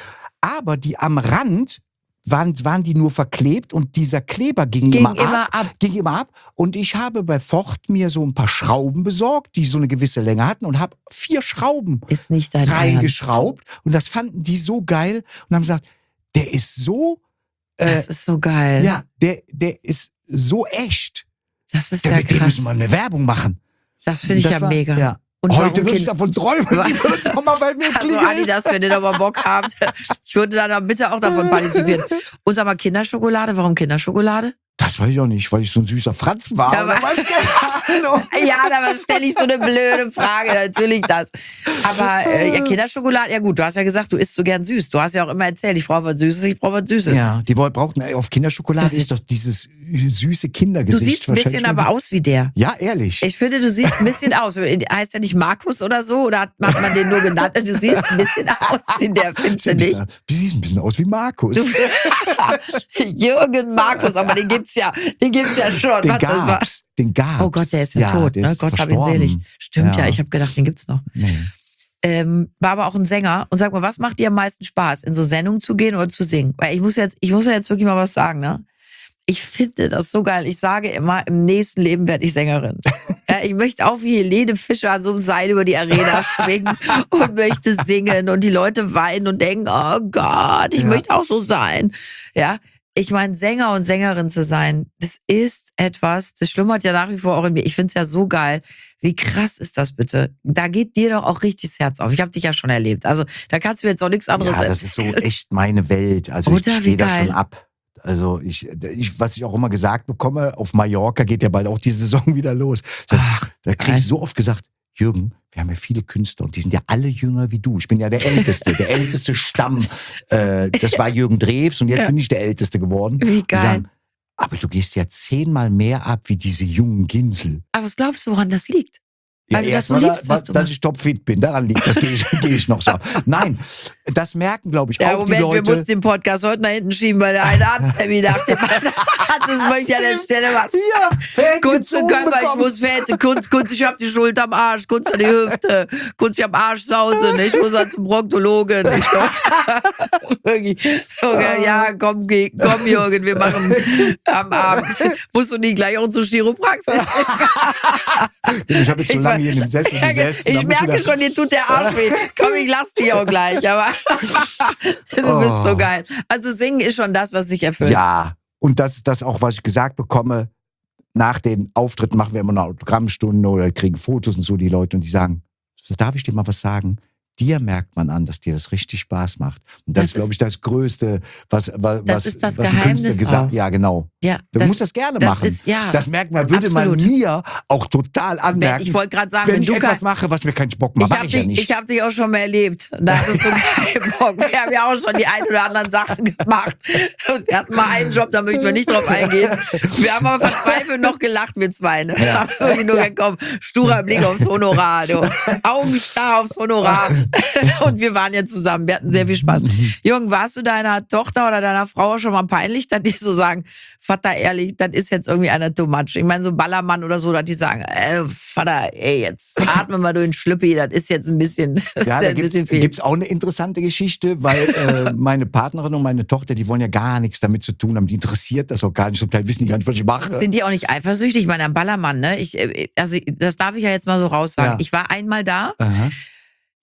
aber die am Rand waren, waren die nur verklebt und dieser Kleber ging, Ging immer, immer ab, ab. Ging immer ab. Und ich habe bei Ford mir so ein paar Schrauben besorgt, die so eine gewisse Länge hatten und habe vier Schrauben Ist nicht dein Ernst. reingeschraubt und das fanden die so geil und haben gesagt, der ist so, äh, Das ist so geil. ja, der, der ist so echt. Das ist Der, ja mit dem krass. müssen wir eine Werbung machen. Das finde ich Das ja war- mega. Ja. Und Heute warum würde ich Kind- davon träumen, die würden doch mal bei mir Also klingeln. Adidas, wenn ihr da mal Bock habt, ich würde dann bitte auch davon partizipieren. Und sag mal, Kinderschokolade, warum Kinderschokolade? Das weiß ich auch nicht, weil ich so ein süßer Franz war. Ja, oder aber- was? Keine Ahnung. Ja, da stelle ich so eine blöde Frage, natürlich das. Aber äh, ja, Kinderschokolade, ja gut, du hast ja gesagt, du isst so gern süß. Du hast ja auch immer erzählt, ich brauche was Süßes, ich brauche was Süßes. Ja, die woll- brauchten ey, auf Kinderschokolade Das ist, ist- doch dieses süße Du Kindergesicht siehst ein bisschen wahrscheinlich. aber aus wie der. Ja, ehrlich. Ich finde, du siehst ein bisschen aus. Heißt er nicht Markus oder so? Oder hat, hat man den nur genannt? Du siehst ein bisschen aus wie der, findest du Sieht ein nicht? bisschen- Du siehst ein bisschen aus wie Markus. Jürgen Markus, aber den gibt's ja, den gibt's ja schon. Den Was, das war- gab's. Den gab's. Oh Gott, der ist ja, tot. der Ne? ist Gott hab ihn verstorben. selig. Stimmt ja, Ja. ich habe gedacht, den gibt's noch. Nee. Ähm, war aber auch ein Sänger. Und sag mal, was macht dir am meisten Spaß, in so Sendungen zu gehen oder zu singen? Weil ich muss jetzt, ich muss ja jetzt wirklich mal was sagen, ne? Ich finde das so geil. Ich sage immer, im nächsten Leben werde ich Sängerin. Ja, ich möchte auch wie Helene Fischer an so einem Seil über die Arena schwingen und möchte singen und die Leute weinen und denken, oh Gott, ich Ja. möchte auch so sein. Ja, ich meine, Sänger und Sängerin zu sein, das ist etwas, das schlummert ja nach wie vor auch in mir. Ich finde es ja so geil. Wie krass ist das bitte? Da geht dir doch auch richtig das Herz auf. Ich habe dich ja schon erlebt. Also da kannst du mir jetzt auch nichts anderes Ja, das ist so echt meine Welt. Also Oder ich wie stehe da geil. schon ab. Also ich, ich, was ich auch immer gesagt bekomme, auf Mallorca geht ja bald auch die Saison wieder los. Da, Ach, da kriege geil. ich so oft gesagt, Jürgen, wir haben ja viele Künstler und die sind ja alle jünger wie du. Ich bin ja der Älteste, der älteste Stamm. Äh, das war Jürgen Drews und jetzt Ja. bin ich der Älteste geworden. Wie Die geil. sagen, aber du gehst ja zehnmal mehr ab wie diese jungen Ginsel. Aber was glaubst du, woran das liegt? Ja, Weil du das erst so mal, liebst, da, was du dass machst. ich topfit bin, daran liegt, das gehe ich, gehe ich noch so. Nein, das merken, glaube ich, Ja, auch Moment, die wir Leute. mussten den Podcast heute nach hinten schieben, weil der eine Arzttermin nach dem anderen hat. Das möchte ich an der Stelle was. Ja, Fäden Kunst, gezogen Körper, ich bekommen. muss Fette, Kunst, Kunst, ich hab die Schulter am Arsch, Kunst an die Hüfte, Kunst, ich hab Arschsausen, ich muss halt zum Proktologen. Ich Wirklich. Okay, ja, komm, geh, komm, Jürgen, wir machen am Abend. Musst du nicht gleich auch zur Chiropraxis? Ich habe jetzt so lange hier in dem Sessel Ja, gesessen. da ich muss merke wieder- schon, dir tut der Arsch weh. Komm, ich lass dich auch gleich. Aber du Oh. bist so geil. Also singen ist schon das, was dich erfüllt. Ja, und das ist das auch, was ich gesagt bekomme. Nach den Auftritten machen wir immer eine Autogrammstunde oder kriegen Fotos und so die Leute und die sagen, darf ich dir mal was sagen? Dir merkt man an, dass dir das richtig Spaß macht. Und das, Das ist, glaube ist- ich, das Größte, was, was, Das was, ist das was ein Geheimnis Künstler gesagt auch. Ja, genau. Ja, Du musst das gerne das machen. Ist, ja, Das merkt man, würde absolut. man mir auch total Wenn, anmerken. ich wollte gerade sagen, wenn wenn ich du etwas kein, mache, was mir keinen Bock macht, ich mache habe ich ja dich, nicht. ich hab dich auch schon mal erlebt. Da hattest du keinen Bock. Wir haben ja auch schon die ein oder anderen Sachen gemacht. Und wir hatten mal einen Job, da möchten wir nicht drauf eingehen. Wir haben aber verzweifelt noch gelacht, wir zwei. Ne? Ja. Haben irgendwie nur gekommen, sturer Blick aufs Honorar. Du. Augen starr aufs Honorar. Und wir waren ja zusammen. Wir hatten sehr viel Spaß. Jürgen, warst du deiner Tochter oder deiner Frau schon mal peinlich, dass die so sagen, Vater, ehrlich, das ist jetzt irgendwie einer too much. Ich meine, so Ballermann oder so, dass die sagen, äh, Vater, ey, jetzt atmen wir durch den Schlüppi, das ist jetzt ein bisschen, das Ja, ist ja da ein gibt's, bisschen viel. gibt's auch eine interessante Geschichte, weil äh, meine Partnerin und meine Tochter, die wollen ja gar nichts damit zu tun haben. Die interessiert das auch gar nicht. Zum Teil wissen die gar nicht, was ich mache. Sind die auch nicht eifersüchtig? Ich meine, am Ballermann, ne? Ich, äh, also, das darf ich ja jetzt mal so raussagen. Ja. Ich war einmal da. Aha.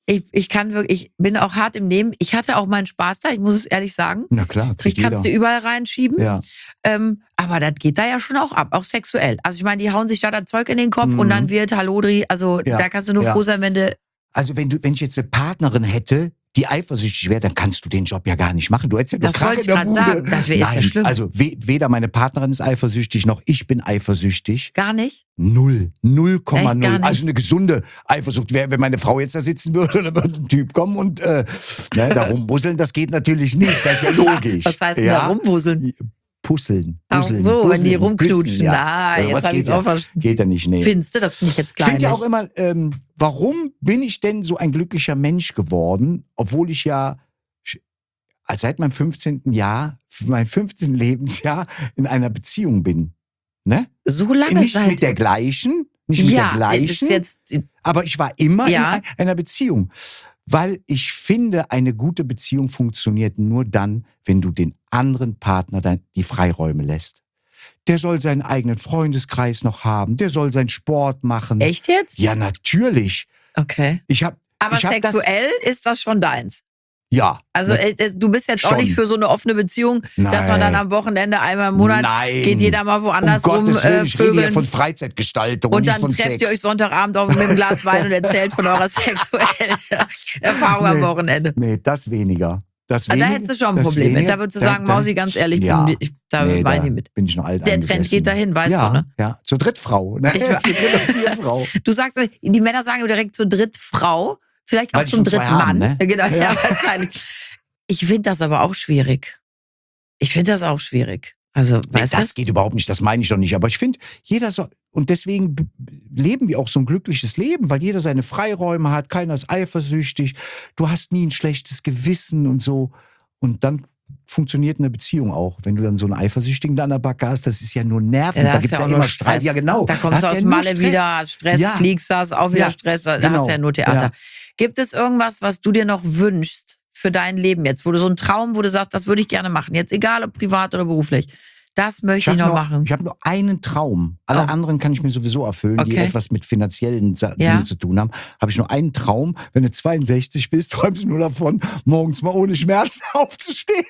Ich, ich kann wirklich, ich bin auch hart im Nehmen. Ich hatte auch meinen Spaß da, ich muss es ehrlich sagen. Na klar, Ich kann es dir überall reinschieben. Ja. Ähm, aber das geht da ja schon auch ab, auch sexuell. Also ich meine, die hauen sich da das Zeug in den Kopf Mhm. und dann wird Hallodri, also Ja, da kannst du nur ja. froh sein, wenn du... Also wenn du, wenn ich jetzt eine Partnerin hätte, die eifersüchtig wäre, dann kannst du den Job ja gar nicht machen. Du hättest ja nur Das Krach wollte in ich der grad Bude. sagen. Das wäre jetzt ja Nein, schlimm. also we, weder meine Partnerin ist eifersüchtig, noch ich bin eifersüchtig. Gar nicht? Null. Null Komma Echt gar null. nicht? Also eine gesunde Eifersucht wäre, wenn meine Frau jetzt da sitzen würde, dann würde ein Typ kommen und äh, ne, da rumbusseln, das geht natürlich nicht. Das ist ja logisch. Was heißt denn ja? da rumwuseln? Puzzeln. Ach Puzzeln, so, wenn die puzzeln, rumknutschen. küssen, ja. Na, Also jetzt was hab geht ich's auch ja, verstanden. geht ja nicht, nee. Findest du? Das finde ich jetzt Ich klein. finde ja auch immer, ähm, warum bin ich denn so ein glücklicher Mensch geworden, obwohl ich ja sch- seit meinem fünfzehnten Jahr, mein fünfzehnten Lebensjahr in einer Beziehung bin. Ne? So lange Nicht Zeit. mit der gleichen, nicht mit ja, der gleichen, ist jetzt, aber ich war immer Ja. in ein- einer Beziehung. Weil ich finde, eine gute Beziehung funktioniert nur dann, wenn du den anderen Partner dann die Freiräume lässt. Der soll seinen eigenen Freundeskreis noch haben, der soll seinen Sport machen. echt jetzt? Ja, natürlich. Okay. Ich hab, Aber ich hab sexuell ist das schon deins. Das, ja. Also Na- äh, es- du bist jetzt auch schon. nicht für so eine offene Beziehung, dass man Nein. dann am Wochenende einmal im Monat Nein. geht jeder mal woanders um rum Gottes Willen, äh, ich rede hier vögeln von Freizeitgestaltung und, und nicht dann von trefft Sex. ihr euch Sonntagabend auch mit einem Glas Wein und erzählt von eurer sexuellen Erfahrung am Nee. Wochenende. Nee, das weniger. Das Ah, da weniger, hättest du schon ein das Problem mit. weniger. Da würdest du Da- sagen, da- Mausi, ganz ehrlich, ja. bin, ich, da Nee, weine da ich mit. bin ich noch alt Der Trend eingesessen. geht dahin, weißt ja, du, ne? Ja, zur Drittfrau. Ne? Ich- zur Dritt- und Viertfrau. Du sagst, die Männer sagen direkt zur Drittfrau, vielleicht auch Weil die zum schon zwei dritten haben, Mann. ne? Genau, ja. Ja. wahrscheinlich. Ich finde das aber auch schwierig. Ich finde das auch schwierig. Also, Nee, weißt das du? geht überhaupt nicht, das meine ich doch nicht. Aber ich finde, jeder soll, und deswegen b- leben wir auch so ein glückliches Leben, weil jeder seine Freiräume hat, keiner ist eifersüchtig, du hast nie ein schlechtes Gewissen und so. Und dann funktioniert eine Beziehung auch. Wenn du dann so einen Eifersüchtigen da an der Backe hast, das ist ja nur Nerven, Ja, da da hast gibt's du ja auch immer nur Streit. Stress. Ja, genau. Da kommst Hast du aus ja nur Malle Stress. wieder, hast Stress, Ja. fliegst, hast auch wieder Ja, Stress, da genau. hast du ja nur Theater. Ja. Gibt es irgendwas, was du dir noch wünschst für dein Leben jetzt, wo du so einen Traum, wo du sagst, das würde ich gerne machen, jetzt egal ob privat oder beruflich, das möchte ich, hab noch nur, machen. Ich habe nur einen Traum. Alle Oh. anderen kann ich mir sowieso erfüllen, die Okay. etwas mit finanziellen Sa- Ja. Dingen zu tun haben. Habe ich nur einen Traum. Wenn du zweiundsechzig bist, träumst du nur davon, morgens mal ohne Schmerzen aufzustehen.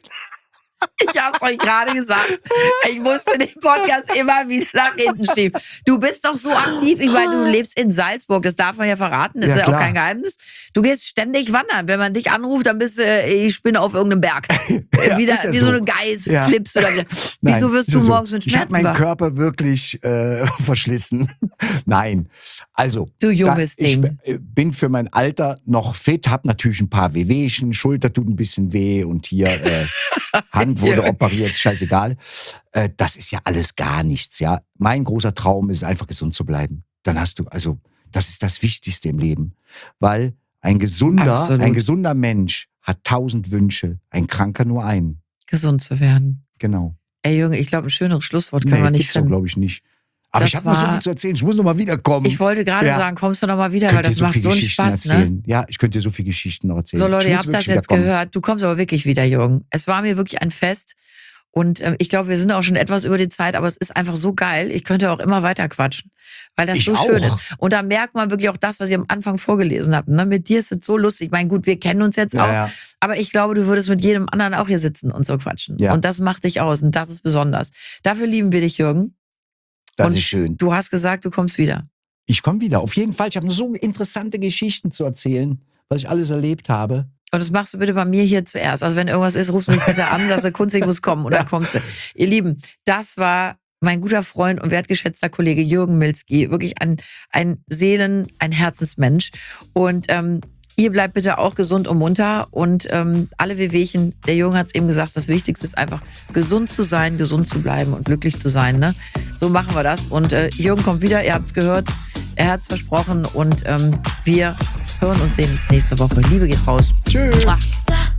Ich hab's euch gerade gesagt. Ich musste den Podcast immer wieder nach hinten schieben. Du bist doch so aktiv. Ich meine, du lebst in Salzburg. Das darf man ja verraten. Das Ja, ist ja auch klar. kein Geheimnis. Du gehst ständig wandern. Wenn man dich anruft, dann bist du, äh, ich bin auf irgendeinem Berg. Ja, wieder, ist ja wie so, so. eine Geiß Ja. flippst du da wieder. Nein, Wieso wirst ist du ja so. morgens mit Ich habe Schmerzen meinen wach? Körper wirklich äh, verschlissen. Nein. Also. Du junges da, ich Ding. äh, bin für mein Alter noch fit, hab natürlich ein paar Wehwehchen, Schulter tut ein bisschen weh und hier äh, Hand wurde Ja. operiert, scheißegal. Äh, das ist ja alles gar nichts, ja. Mein großer Traum ist einfach gesund zu bleiben. Dann hast du, also, das ist das Wichtigste im Leben. Weil ein gesunder, Absolut. ein gesunder Mensch hat tausend Wünsche, ein Kranker nur einen. Gesund zu werden. Genau. Ey Junge, ich glaube, ein schöneres Schlusswort können wir nicht gibt's so, finden. glaube ich, nicht. Aber Das ich habe noch so war- viel zu erzählen. Ich muss noch mal wiederkommen. Ich wollte gerade Ja. sagen, kommst du noch mal wieder, Könnt weil ihr das so macht viele so einen Geschichten Spaß, ne? erzählen. Ja, ich könnte dir so viele Geschichten noch erzählen. So Leute, Ich ihr muss habt das wirklich jetzt wiederkommen. gehört. Du kommst aber wirklich wieder, Jürgen. Es war mir wirklich ein Fest. Und ähm, ich glaube, wir sind auch schon etwas über die Zeit, aber es ist einfach so geil. Ich könnte auch immer weiter quatschen, weil das Ich so auch. schön ist. Und da merkt man wirklich auch das, was ihr am Anfang vorgelesen habt. Ne? Mit dir ist es so lustig. Ich meine, gut, wir kennen uns jetzt Ja, auch. ja. Aber ich glaube, du würdest mit jedem anderen auch hier sitzen und so quatschen. Ja. Und das macht dich aus und das ist besonders. Dafür lieben wir dich, Jürgen. Das Und ist schön. Du hast gesagt, du kommst wieder. Ich komme wieder. Auf jeden Fall. Ich habe noch so interessante Geschichten zu erzählen, was ich alles erlebt habe. Und das machst du bitte bei mir hier zuerst. Also wenn irgendwas ist, rufst du mich bitte an, sagst du, Kunze, ich muss kommen. Und dann kommst du. Ihr Lieben, das war mein guter Freund und wertgeschätzter Kollege Jürgen Milzki. Wirklich ein, ein Seelen-, ein Herzensmensch. Und ähm, ihr bleibt bitte auch gesund und munter. Und ähm, alle Wehwehchen, der Jürgen hat es eben gesagt, das Wichtigste ist einfach, gesund zu sein, gesund zu bleiben und glücklich zu sein. Ne? So machen wir das. Und äh, Jürgen kommt wieder, ihr habt es gehört. Er hat es versprochen. Und ähm, wir hören und sehen uns nächste Woche. Liebe geht raus. Tschüss. Mua.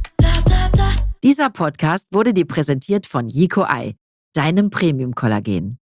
Dieser Podcast wurde dir präsentiert von Yico Ei, deinem Premium-Kollagen.